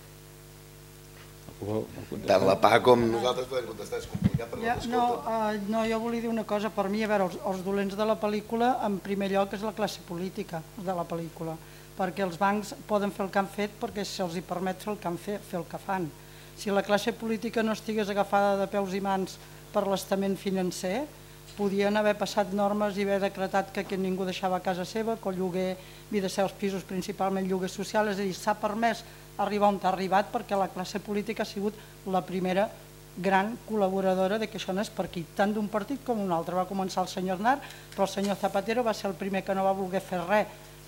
Tant la PA com nosaltres podem contestar, és complicat per l'escolta.
No, jo volia dir una cosa. Per mi, a veure, els dolents de la pel·lícula, en primer lloc, és la classe política de la pel·lícula, perquè els bancs poden fer el que han fet perquè se'ls permet fer el que fan. Si la classe política no estigués agafada de peus i mans per l'estament financer, podien haver passat normes i haver decretat que ningú deixava casa seva, que el lloguer havia de ser els pisos principalment lloguer social, és a dir, s'ha permès arribar on ha arribat perquè la classe política ha sigut la primera gran col·laboradora de que això no és per aquí, tant d'un partit com d'un altre. Va començar el senyor Aznar, però el senyor Zapatero va ser el primer que no va voler fer res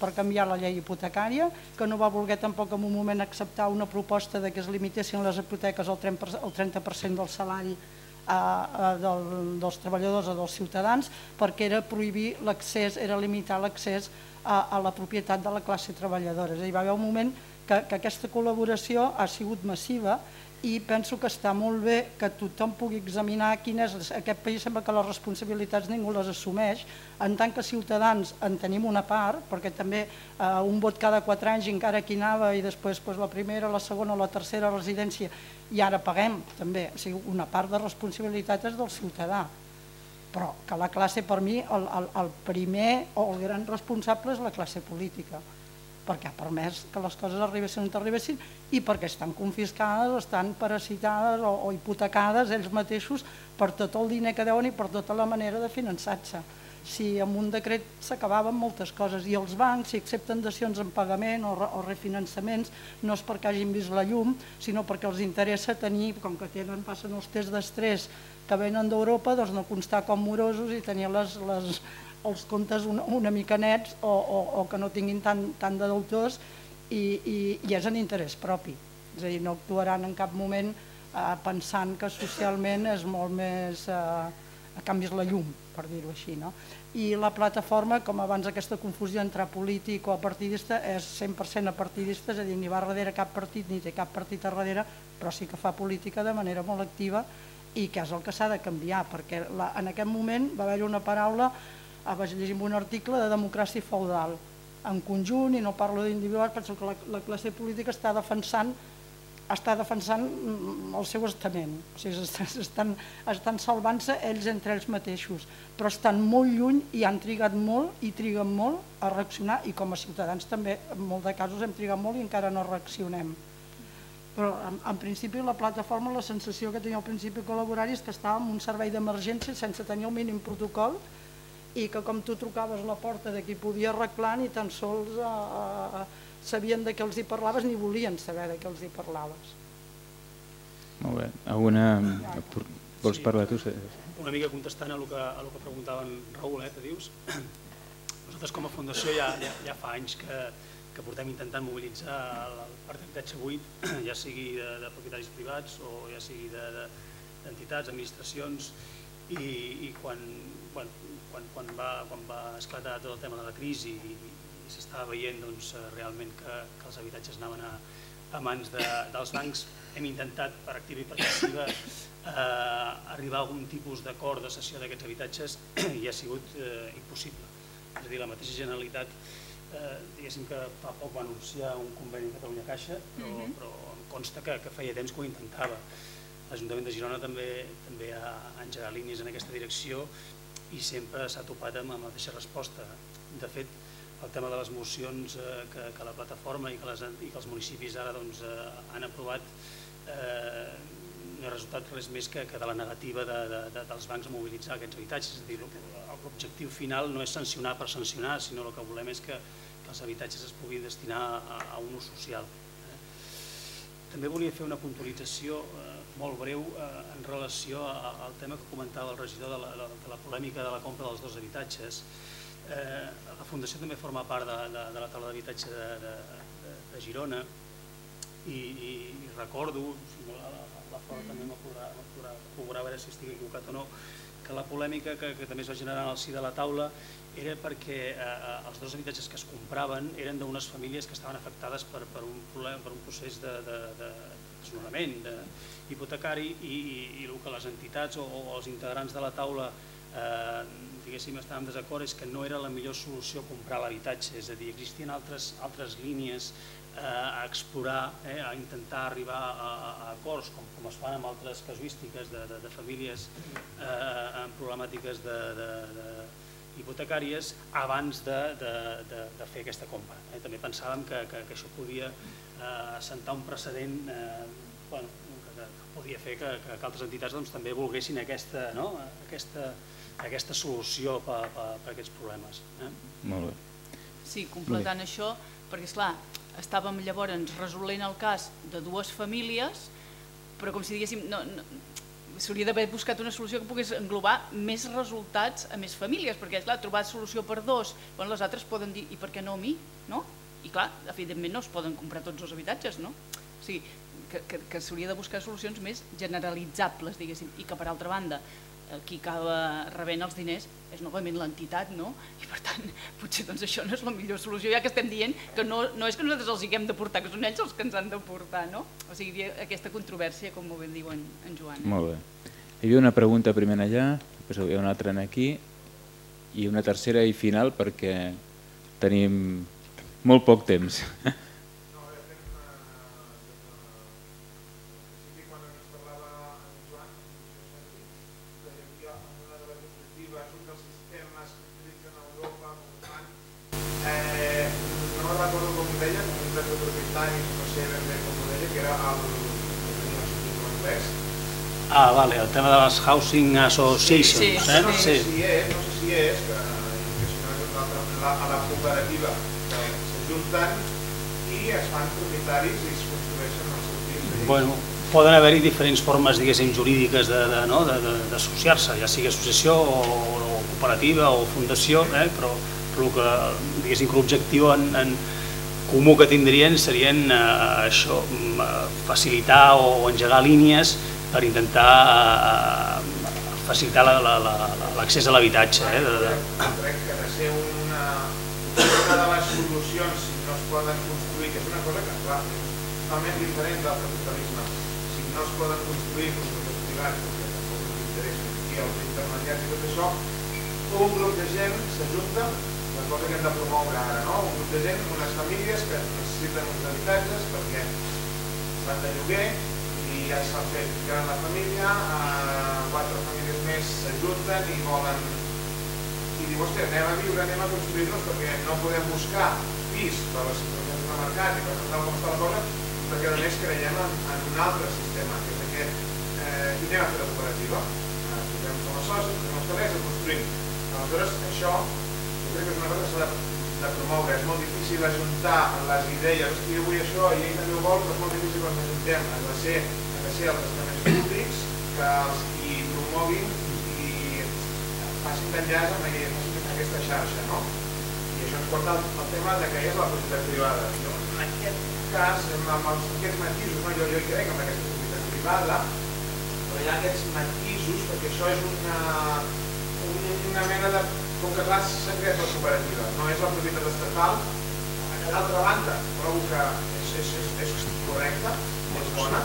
per canviar la llei hipotecària, que no va voler tampoc en un moment acceptar una proposta de que es limitessin les hipoteques al 30% del salari dels treballadors o dels ciutadans, perquè era prohibir l'accés, era limitar l'accés a la propietat de la classe treballadora. És a dir, va haver un moment que aquesta col·laboració ha sigut massiva i penso que està molt bé que tothom pugui examinar quin és... Aquest país sembla que les responsabilitats ningú les assumeix. En tant que ciutadans en tenim una part, perquè també un vot cada 4 anys encara aquí anava i després la primera, la segona o la tercera residència i ara paguem també. O sigui, una part de responsabilitat és del ciutadà. Però que la classe, per mi, el primer o el gran responsable és la classe política, perquè ha permès que les coses arribessin on arribessin i perquè estan confiscades, estan parasitades o hipotecades ells mateixos per tot el diner que deuen i per tota la manera de finançar-se. Si amb un decret s'acabaven moltes coses i els bancs, si accepten dacions en pagament o refinançaments, no és perquè hagin vist la llum, sinó perquè els interessa tenir, com que passen els tests d'estrès que venen d'Europa, doncs no constar com morosos i tenir els comptes una mica nets o que no tinguin tant de deutors i és en interès propi. És a dir, no actuaran en cap moment pensant que socialment és molt més a canvis la llum, per dir-ho així. I la plataforma, com abans aquesta confusió entre polític o partidista, és 100% apartidista, és a dir, ni va darrere cap partit ni té cap partit a darrere, però sí que fa política de manera molt activa i que és el que s'ha de canviar, perquè en aquest moment va haver-hi una paraula, vaig llegir un article de democràcia feudal en conjunt, i no parlo d'individuals, penso que la classe política està defensant el seu estament, o sigui, estan salvant-se ells entre ells mateixos, però estan molt lluny i han trigat molt i triguen molt a reaccionar, i com a ciutadans també en molts de casos hem trigat molt i encara no reaccionem. Però en principi la plataforma, la sensació que tenia al principi col·laborar-hi és que estava en un servei d'emergència sense tenir el mínim protocol i que com tu trucaves a la porta de qui podia arreglar ni tan sols sabien de què els hi parlaves ni volien saber de què els hi parlaves.
Molt bé. Vols parlar tu?
Una mica contestant a el que preguntaven Raül, que dius. Nosaltres com a fundació ja fa anys que portem intentant mobilitzar el parc d'habitatge buit, ja sigui de propietaris privats o ja sigui d'entitats, administracions, i quan va esclatar tot el tema de la crisi i s'estava veient realment que els habitatges anaven a mans dels bancs, hem intentat per activa i per passiva arribar a algun tipus d'acord de cessió d'aquests habitatges i ha sigut impossible. És a dir, la mateixa Generalitat, diguéssim que fa poc va anunciar un conveni amb Catalunya Caixa, però em consta que feia temps que ho intentava. L'Ajuntament de Girona també ha engegat línies en aquesta direcció i sempre s'ha topat amb la mateixa resposta. De fet, el tema de les mocions que la plataforma i que els municipis ara han aprovat no ha resultat res més que de la negativa dels bancs a mobilitzar aquests habitatges. És a dir, l'objectiu final no és sancionar per sancionar, sinó el que volem és que els habitatges es puguin destinar a un ús social. També volia fer una puntualització molt breu en relació al tema que comentava el regidor de la polèmica de la compra dels 2 habitatges. La Fundació també forma part de la taula d'habitatge de Girona i recordo, la Fora també m'ho podrà corroborar a veure si estic equivocat o no, que la polèmica que també es va generar en el si de la taula era perquè els 2 habitatges que es compraven eren d'unes famílies que estaven afectades per un procés de desnonament hipotecari i el que les entitats o els integrants de la taula diguéssim estàvem en desacord és que no era la millor solució comprar l'habitatge, és a dir, existien altres línies a explorar, a intentar arribar a acords com es fan amb altres casuístiques de famílies amb problemàtiques hipotecàries abans de fer aquesta compra. També pensàvem que això podia assentar un precedent que podia fer que altres entitats també volguessin aquesta solució per a aquests problemes.
Molt bé.
Sí, completant això, perquè esclar, estàvem llavors resolent el cas de 2 famílies, però com si diguéssim, s'hauria d'haver buscat una solució que pogués englobar més resultats a més famílies, perquè clar, trobar solució per dos, les altres poden dir i per què no a mi? I clar, evidentment no es poden comprar tots els habitatges, no? O sigui, que s'hauria de buscar solucions més generalitzables, diguéssim, i que per altra banda qui acaba rebent els diners és novament l'entitat, no? I per tant, potser doncs això no és la millor solució, ja que estem dient que no és que nosaltres els haguem de portar, que són ells els que ens han de portar, no? O sigui, aquesta controvèrsia, com molt bé diu en Joan.
Molt bé. Hi havia una pregunta primer allà, després hi havia una altra aquí, i una tercera i final perquè tenim molt poc temps.
Vale, el tema de les Housing Associations.
No sé si és, que a la cooperativa s'ajunten i es fan propietaris i es construeixen els seus pis.
Bueno, poden haver-hi diferents formes, diguéssim, jurídiques d'associar-se, ja sigui associació o cooperativa o fundació, però diguéssim que l'objectiu en comú que tindrien serien això, facilitar o engegar línies per intentar facilitar l'accés a l'habitatge.
Crec que ha de ser una de les solucions si no es poden construir, que és una cosa que clar, és totalment diferent del capitalisme. Si no es poden construir constructors privats, perquè tampoc ens interessa aquí els intermediaris i tot això, un grup de gent s'ajunta, la cosa que hem de promoure ara, no? Un grup de gent, unes famílies que necessiten uns habitatges perquè estan de lloguer i ja s'ha fet gran la família, 4 famílies més s'ajunten i volen, i diu, hòstia, anem a viure, anem a construir-nos perquè no podem buscar pis per les situacions de mercat i per tal com està la cosa, perquè a més creiem en un altre sistema, que és aquest, i anem a fer la cooperativa, posem com a socis, posem els calés i construïm. Aleshores, això, jo crec que és una cosa que s'ha de promoure, és molt difícil ajuntar les idees, que jo vull això i ell també ho vol, però és molt difícil quan ajuntem, ha de ser els estaments públics que els qui promoguin i facin d'enllaç amb aquesta xarxa, no? I això ens porta al tema de que és la propietat privada. En aquest cas, amb aquests matisos, jo hi crec en aquesta propietat privada, però hi ha aquests matisos perquè això és una mena de... com que clar s'ha creat la cooperativa, no és la propietat estatal, d'altra banda trobo que és correcta, és bona.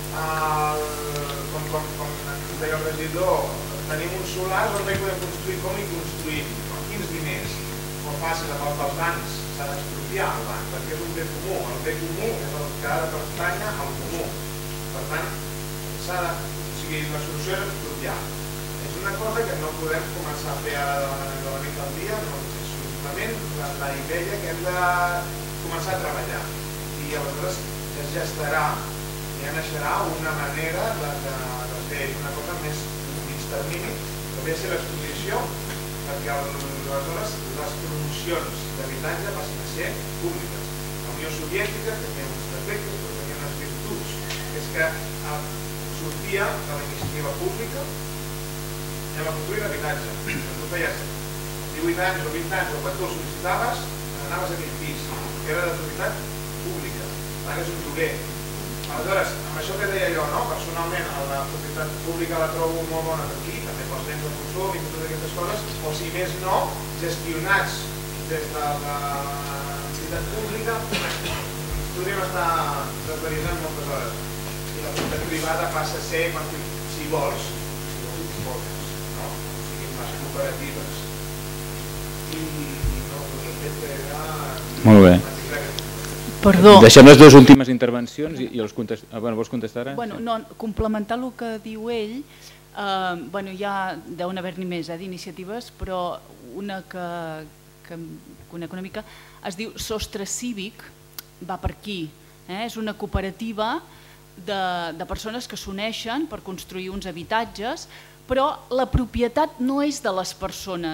Com deia el regidor, tenim un solar on no hi podem construir, com hi construïm, amb quins diners, com fàcil amb els bancs, s'ha d'expropiar el banc, perquè és un bé comú, el bé comú és el que ha de pertànyer al comú, per tant, la solució és expropiar. És una cosa que no podem començar a fer ara de la nit al dia, és simplement la idea que hem de començar a treballar, i aleshores es gestarà, ja naixerà una manera de fer una cosa més mig termini, que ve a ser l'exposició, perquè aleshores les promocions d'habitatge passin a ser públiques. La Unió Soviètica tenia uns defectes, però tenia unes virtuts, és que sortia de la iniciativa pública, anem a construir l'habitatge. Tu feies 18 anys o 20 anys, o quan tu el sol·licitaves, anaves a aquell pis, que era de propietat pública, ara és un lloguer. Aleshores, amb això que deia jo, personalment, la propietat pública la trobo molt bona aquí, també pels béns de consum i totes aquestes coses, o si més no, gestionats des de l'entitat pública, podríem estar desvariant moltes hores. I la propietat privada passa a ser, si vols, no? O sigui, massa cooperatives. I no, el fet era...
Molt bé.
Perdó.
Deixem les dues últimes intervencions i els contestar. Vols contestar ara?
Bueno, no, complementar el que diu ell, ja deuen haver-n'hi més d'iniciatives, però una que conec una mica es diu Sostre Cívic, va per aquí. És una cooperativa de persones que s'uneixen per construir uns habitatges, però la propietat no és de les persones,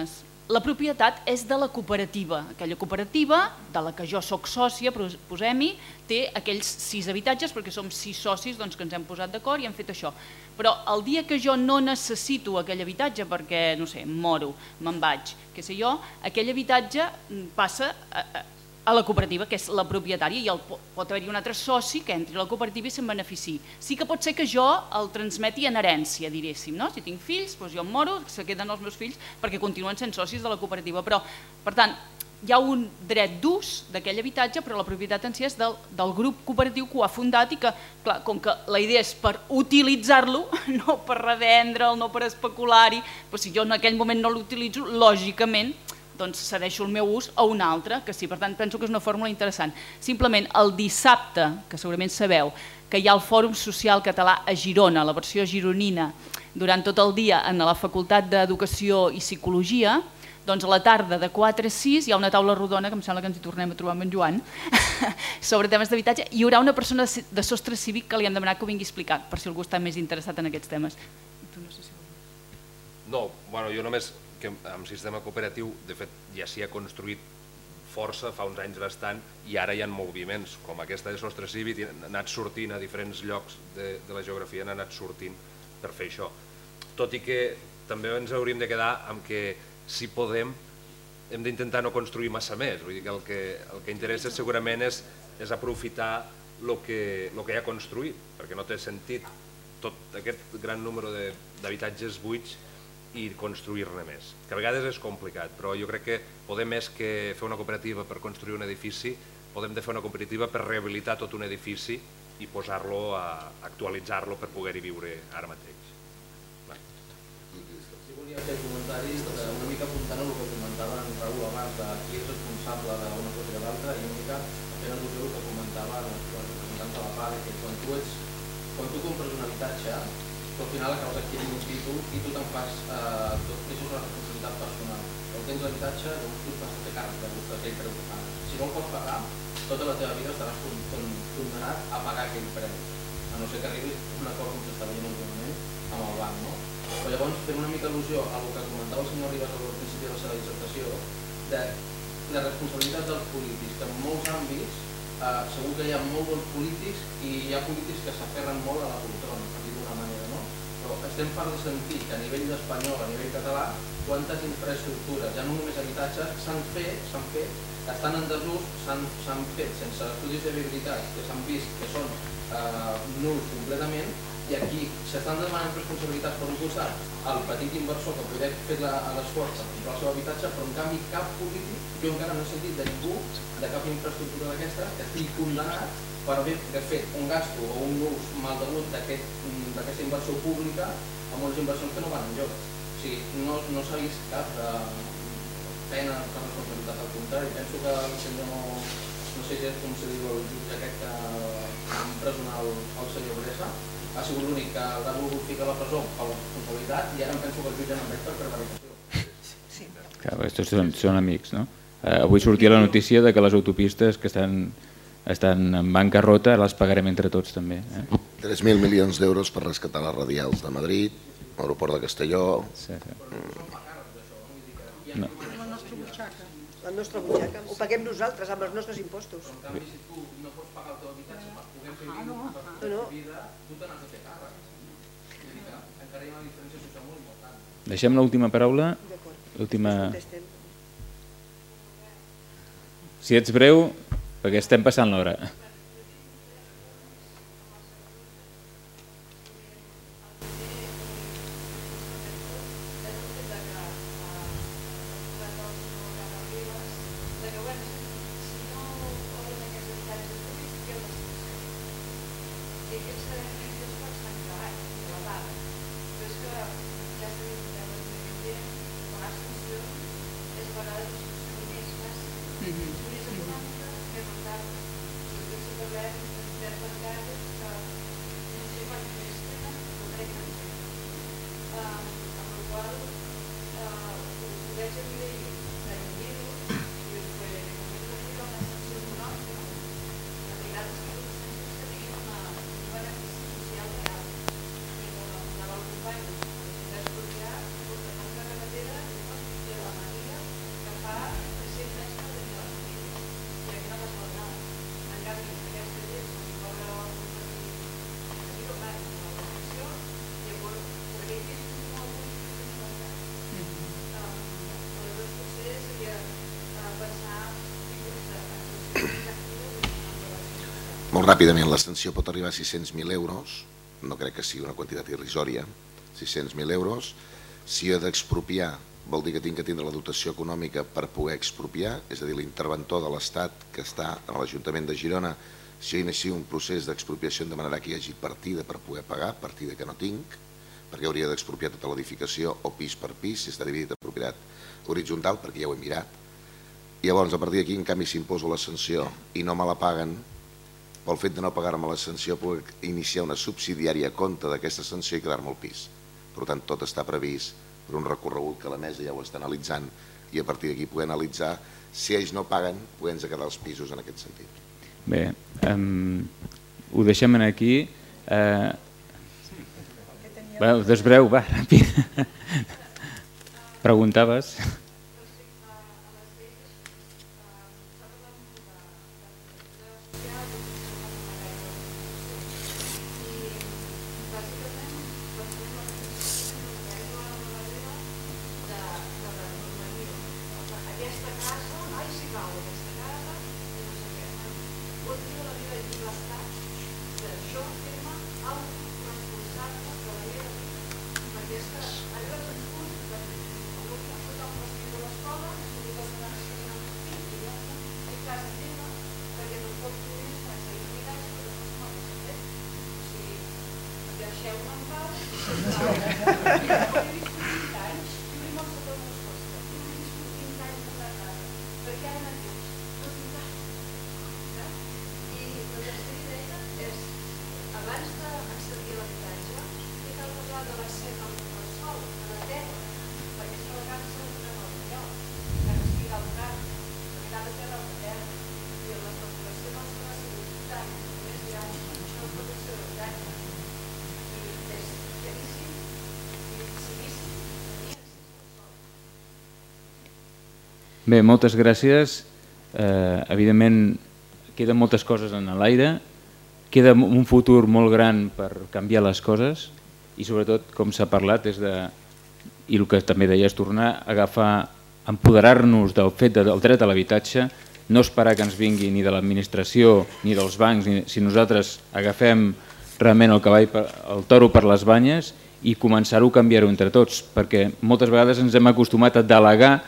la propietat és de la cooperativa. Aquella cooperativa, de la que jo sóc sòcia, posem-hi, té aquells 6 habitatges, perquè som 6 socis que ens hem posat d'acord i hem fet això. Però el dia que jo no necessito aquell habitatge perquè, no sé, em moro, me'n vaig, què sé jo, aquell habitatge passa a la cooperativa, que és la propietària, i pot haver-hi un altre soci que entri a la cooperativa i se'n benefici. Sí que pot ser que jo el transmeti en herència, diguéssim. Si tinc fills, jo em moro, se queden els meus fills perquè continuen sent socis de la cooperativa. Però, per tant, hi ha un dret d'ús d'aquell habitatge, però la propietat en si és del grup cooperatiu que ho ha fundat i que, clar, com que la idea és per utilitzar-lo, no per revendre'l, no per especular-hi, però si jo en aquell moment no l'utilitzo, lògicament, doncs cedeixo el meu ús a un altre, que sí, per tant penso que és una fórmula interessant. Simplement el dissabte, que segurament sabeu, que hi ha el Fòrum Social Català a Girona, la versió gironina, durant tot el dia en la Facultat d'Educació i Psicologia, doncs a la tarda de 4 a 6 hi ha una taula rodona, que em sembla que ens hi tornem a trobar amb en Joan, sobre temes d'habitatge, i hi haurà una persona de sostre cívic que li hem demanat que ho vingui a explicar, per si algú està més interessat en aquests temes.
No, bueno, jo només que amb sistema cooperatiu, de fet, ja s'hi ha construït força, fa uns anys bastant, i ara hi ha moviments, com aquesta de Sostre Cívic, han anat sortint a diferents llocs de la geografia, han anat sortint per fer això. Tot i que també ens hauríem de quedar amb que, si podem, hem d'intentar no construir massa més. Vull dir que el que interessa segurament és aprofitar el que ja ha construït, perquè no té sentit tot aquest gran número d'habitatges buits i construir-ne més, que a vegades és complicat, però jo crec que podem més que fer una cooperativa per construir un edifici, podem fer una cooperativa per rehabilitar tot un edifici i posar-lo, actualitzar-lo per poder-hi viure ara mateix.
Sí, volia fer comentaris una mica apuntant a el que comentava en Raül abans de qui és responsable d'una cosa i l'altra, i una mica fent al·lusió al que comentava el representant de la PADE, que quan tu compres un habitatge, al final acabes adquirint un títol i tu te'n fas, és una responsabilitat personal. Quan tens l'habitatge, llavors tu vas a fer càrrec d'aquell preu que pagues. Si no el pots pagar, tota la teva vida estaràs condemnat a pagar aquell preu, a no ser que arribis a un acord com s'està veient últimament amb el banc. Però llavors, fent una mica al·lusió al que comentava el senyor Ribas al principi de la seva dissertació, de la responsabilitat dels polítics, que en molts àmbits segur que hi ha molts bons polítics i hi ha polítics que s'aferren molt a la poltrona, per dir d'una manera, no? Però estem farts de sentir que a nivell espanyol, a nivell català, quantes infraestructures, ja no només habitatges, s'han fet, estan en desús, s'han fet sense estudis de viabilitat, que s'han vist que són nuls completament, i aquí s'estan demanant responsabilitats per un costat al petit inversor que poder fer l'esforç per comprar el seu habitatge, però en canvi cap polític, jo encara no he sentit de ningú de cap infraestructura d'aquestes que estigui condemnat per haver fet un gasto o un ús mal degut d'aquesta inversió pública amb unes inversions que no van enlloc. O sigui, no s'ha vist cap pena per responsabilitat, al contrari. Penso que el senyor, no sé si és com se diu el jutge aquest que va empresonar el senyor Bresa, ha sigut l'únic que l'ha volgut ficar a la presó per la responsabilitat i ara em penso que el jutge no per prevaricació.
Clar, estos són amics, no? Avui sortia la notícia de que les autopistes que estan en bancarrota les pagarem entre tots també.
3.000 milions d'euros per rescatar les radials de Madrid, l'aeroport de Castelló...
La nostra butxaca. Ho paguem nosaltres amb els nostres impostos.
En canvi, si tu no pots pagar el teu habitatge per poder fer vida, tu te n'has de fer càrrec. Vull dir que encara hi ha una diferència social molt important.
Deixem l'última paraula. Si ets breu, perquè estem passant l'hora.
ràpidament, la sanció pot arribar a 600.000 euros, no crec que sigui una quantitat irrisòria, 600.000 euros. Si he d'expropiar, vol dir que tinc que tindre la dotació econòmica per poder expropiar, és a dir, l'interventor de l'Estat que està a l'Ajuntament de Girona, si inicia un procés d'expropiació em demanarà que hi hagi partida per poder pagar, partida que no tinc, perquè hauria d'expropiar tota l'edificació o pis per pis, si està dividit en propietat horitzontal, perquè ja ho he mirat. I llavors, a partir d'aquí, en canvi, si imposo la sanció i no me la paguen, pel fet de no pagar-me la sanció puc iniciar una subsidiària a compte d'aquesta sanció i quedar-me al pis. Per tant, tot està previst per un recorregut que la mesa ja ho està analitzant i a partir d'aquí poder analitzar si ells no paguen, podem quedar els pisos en aquest sentit.
Bé, ho deixem aquí. Desbreu, va, ràpid. Preguntaves? Bé, moltes gràcies. Evidentment, queden moltes coses en l'aire, queda un futur molt gran per canviar les coses i sobretot, com s'ha parlat, i el que també deia és tornar a agafar, empoderar-nos del fet del dret a l'habitatge, no esperar que ens vingui ni de l'administració ni dels bancs, si nosaltres agafem realment el toro per les banyes i començar-ho a canviar-ho entre tots, perquè moltes vegades ens hem acostumat a delegar,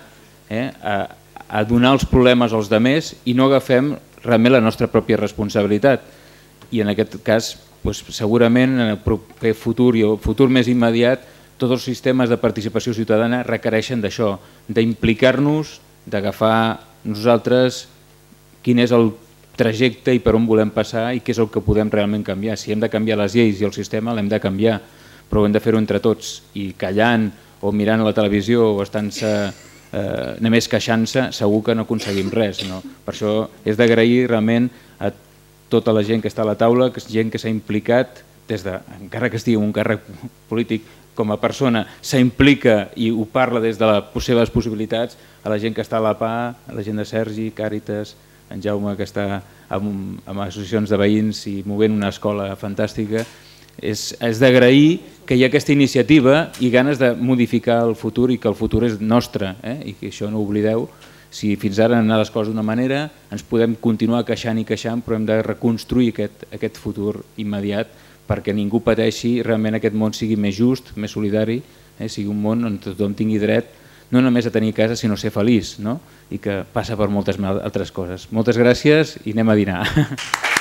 a donar els problemes als altres i no agafem realment la nostra pròpia responsabilitat. I en aquest cas, segurament en el proper futur i el futur més immediat, tots els sistemes de participació ciutadana requereixen d'això, d'implicar-nos, d'agafar nosaltres quin és el trajecte i per on volem passar i què és el que podem realment canviar. Si hem de canviar les lleis i el sistema, l'hem de canviar, però hem de fer-ho entre tots i callant o mirant a la televisió o estant-se només queixant-se, segur que no aconseguim res. Per això és d'agrair realment a tota la gent que està a la taula, gent que s'ha implicat, encara que estigui en un càrrec polític, com a persona s'implica i ho parla des de les seves possibilitats, a la gent que està a la PA, a la gent de Sergi, Càritas, en Jaume que està amb associacions de veïns i movent una escola fantàstica. És d'agrair que hi ha aquesta iniciativa i ganes de modificar el futur i que el futur és nostre i que això no ho oblideu. Si fins ara han anat les coses d'una manera, ens podem continuar queixant i queixant, però hem de reconstruir aquest futur immediat perquè ningú pateixi, realment aquest món sigui més just, més solidari, sigui un món on tothom tingui dret no només a tenir casa, sinó a ser feliç, i que passa per moltes altres coses. Moltes gràcies i anem a dinar.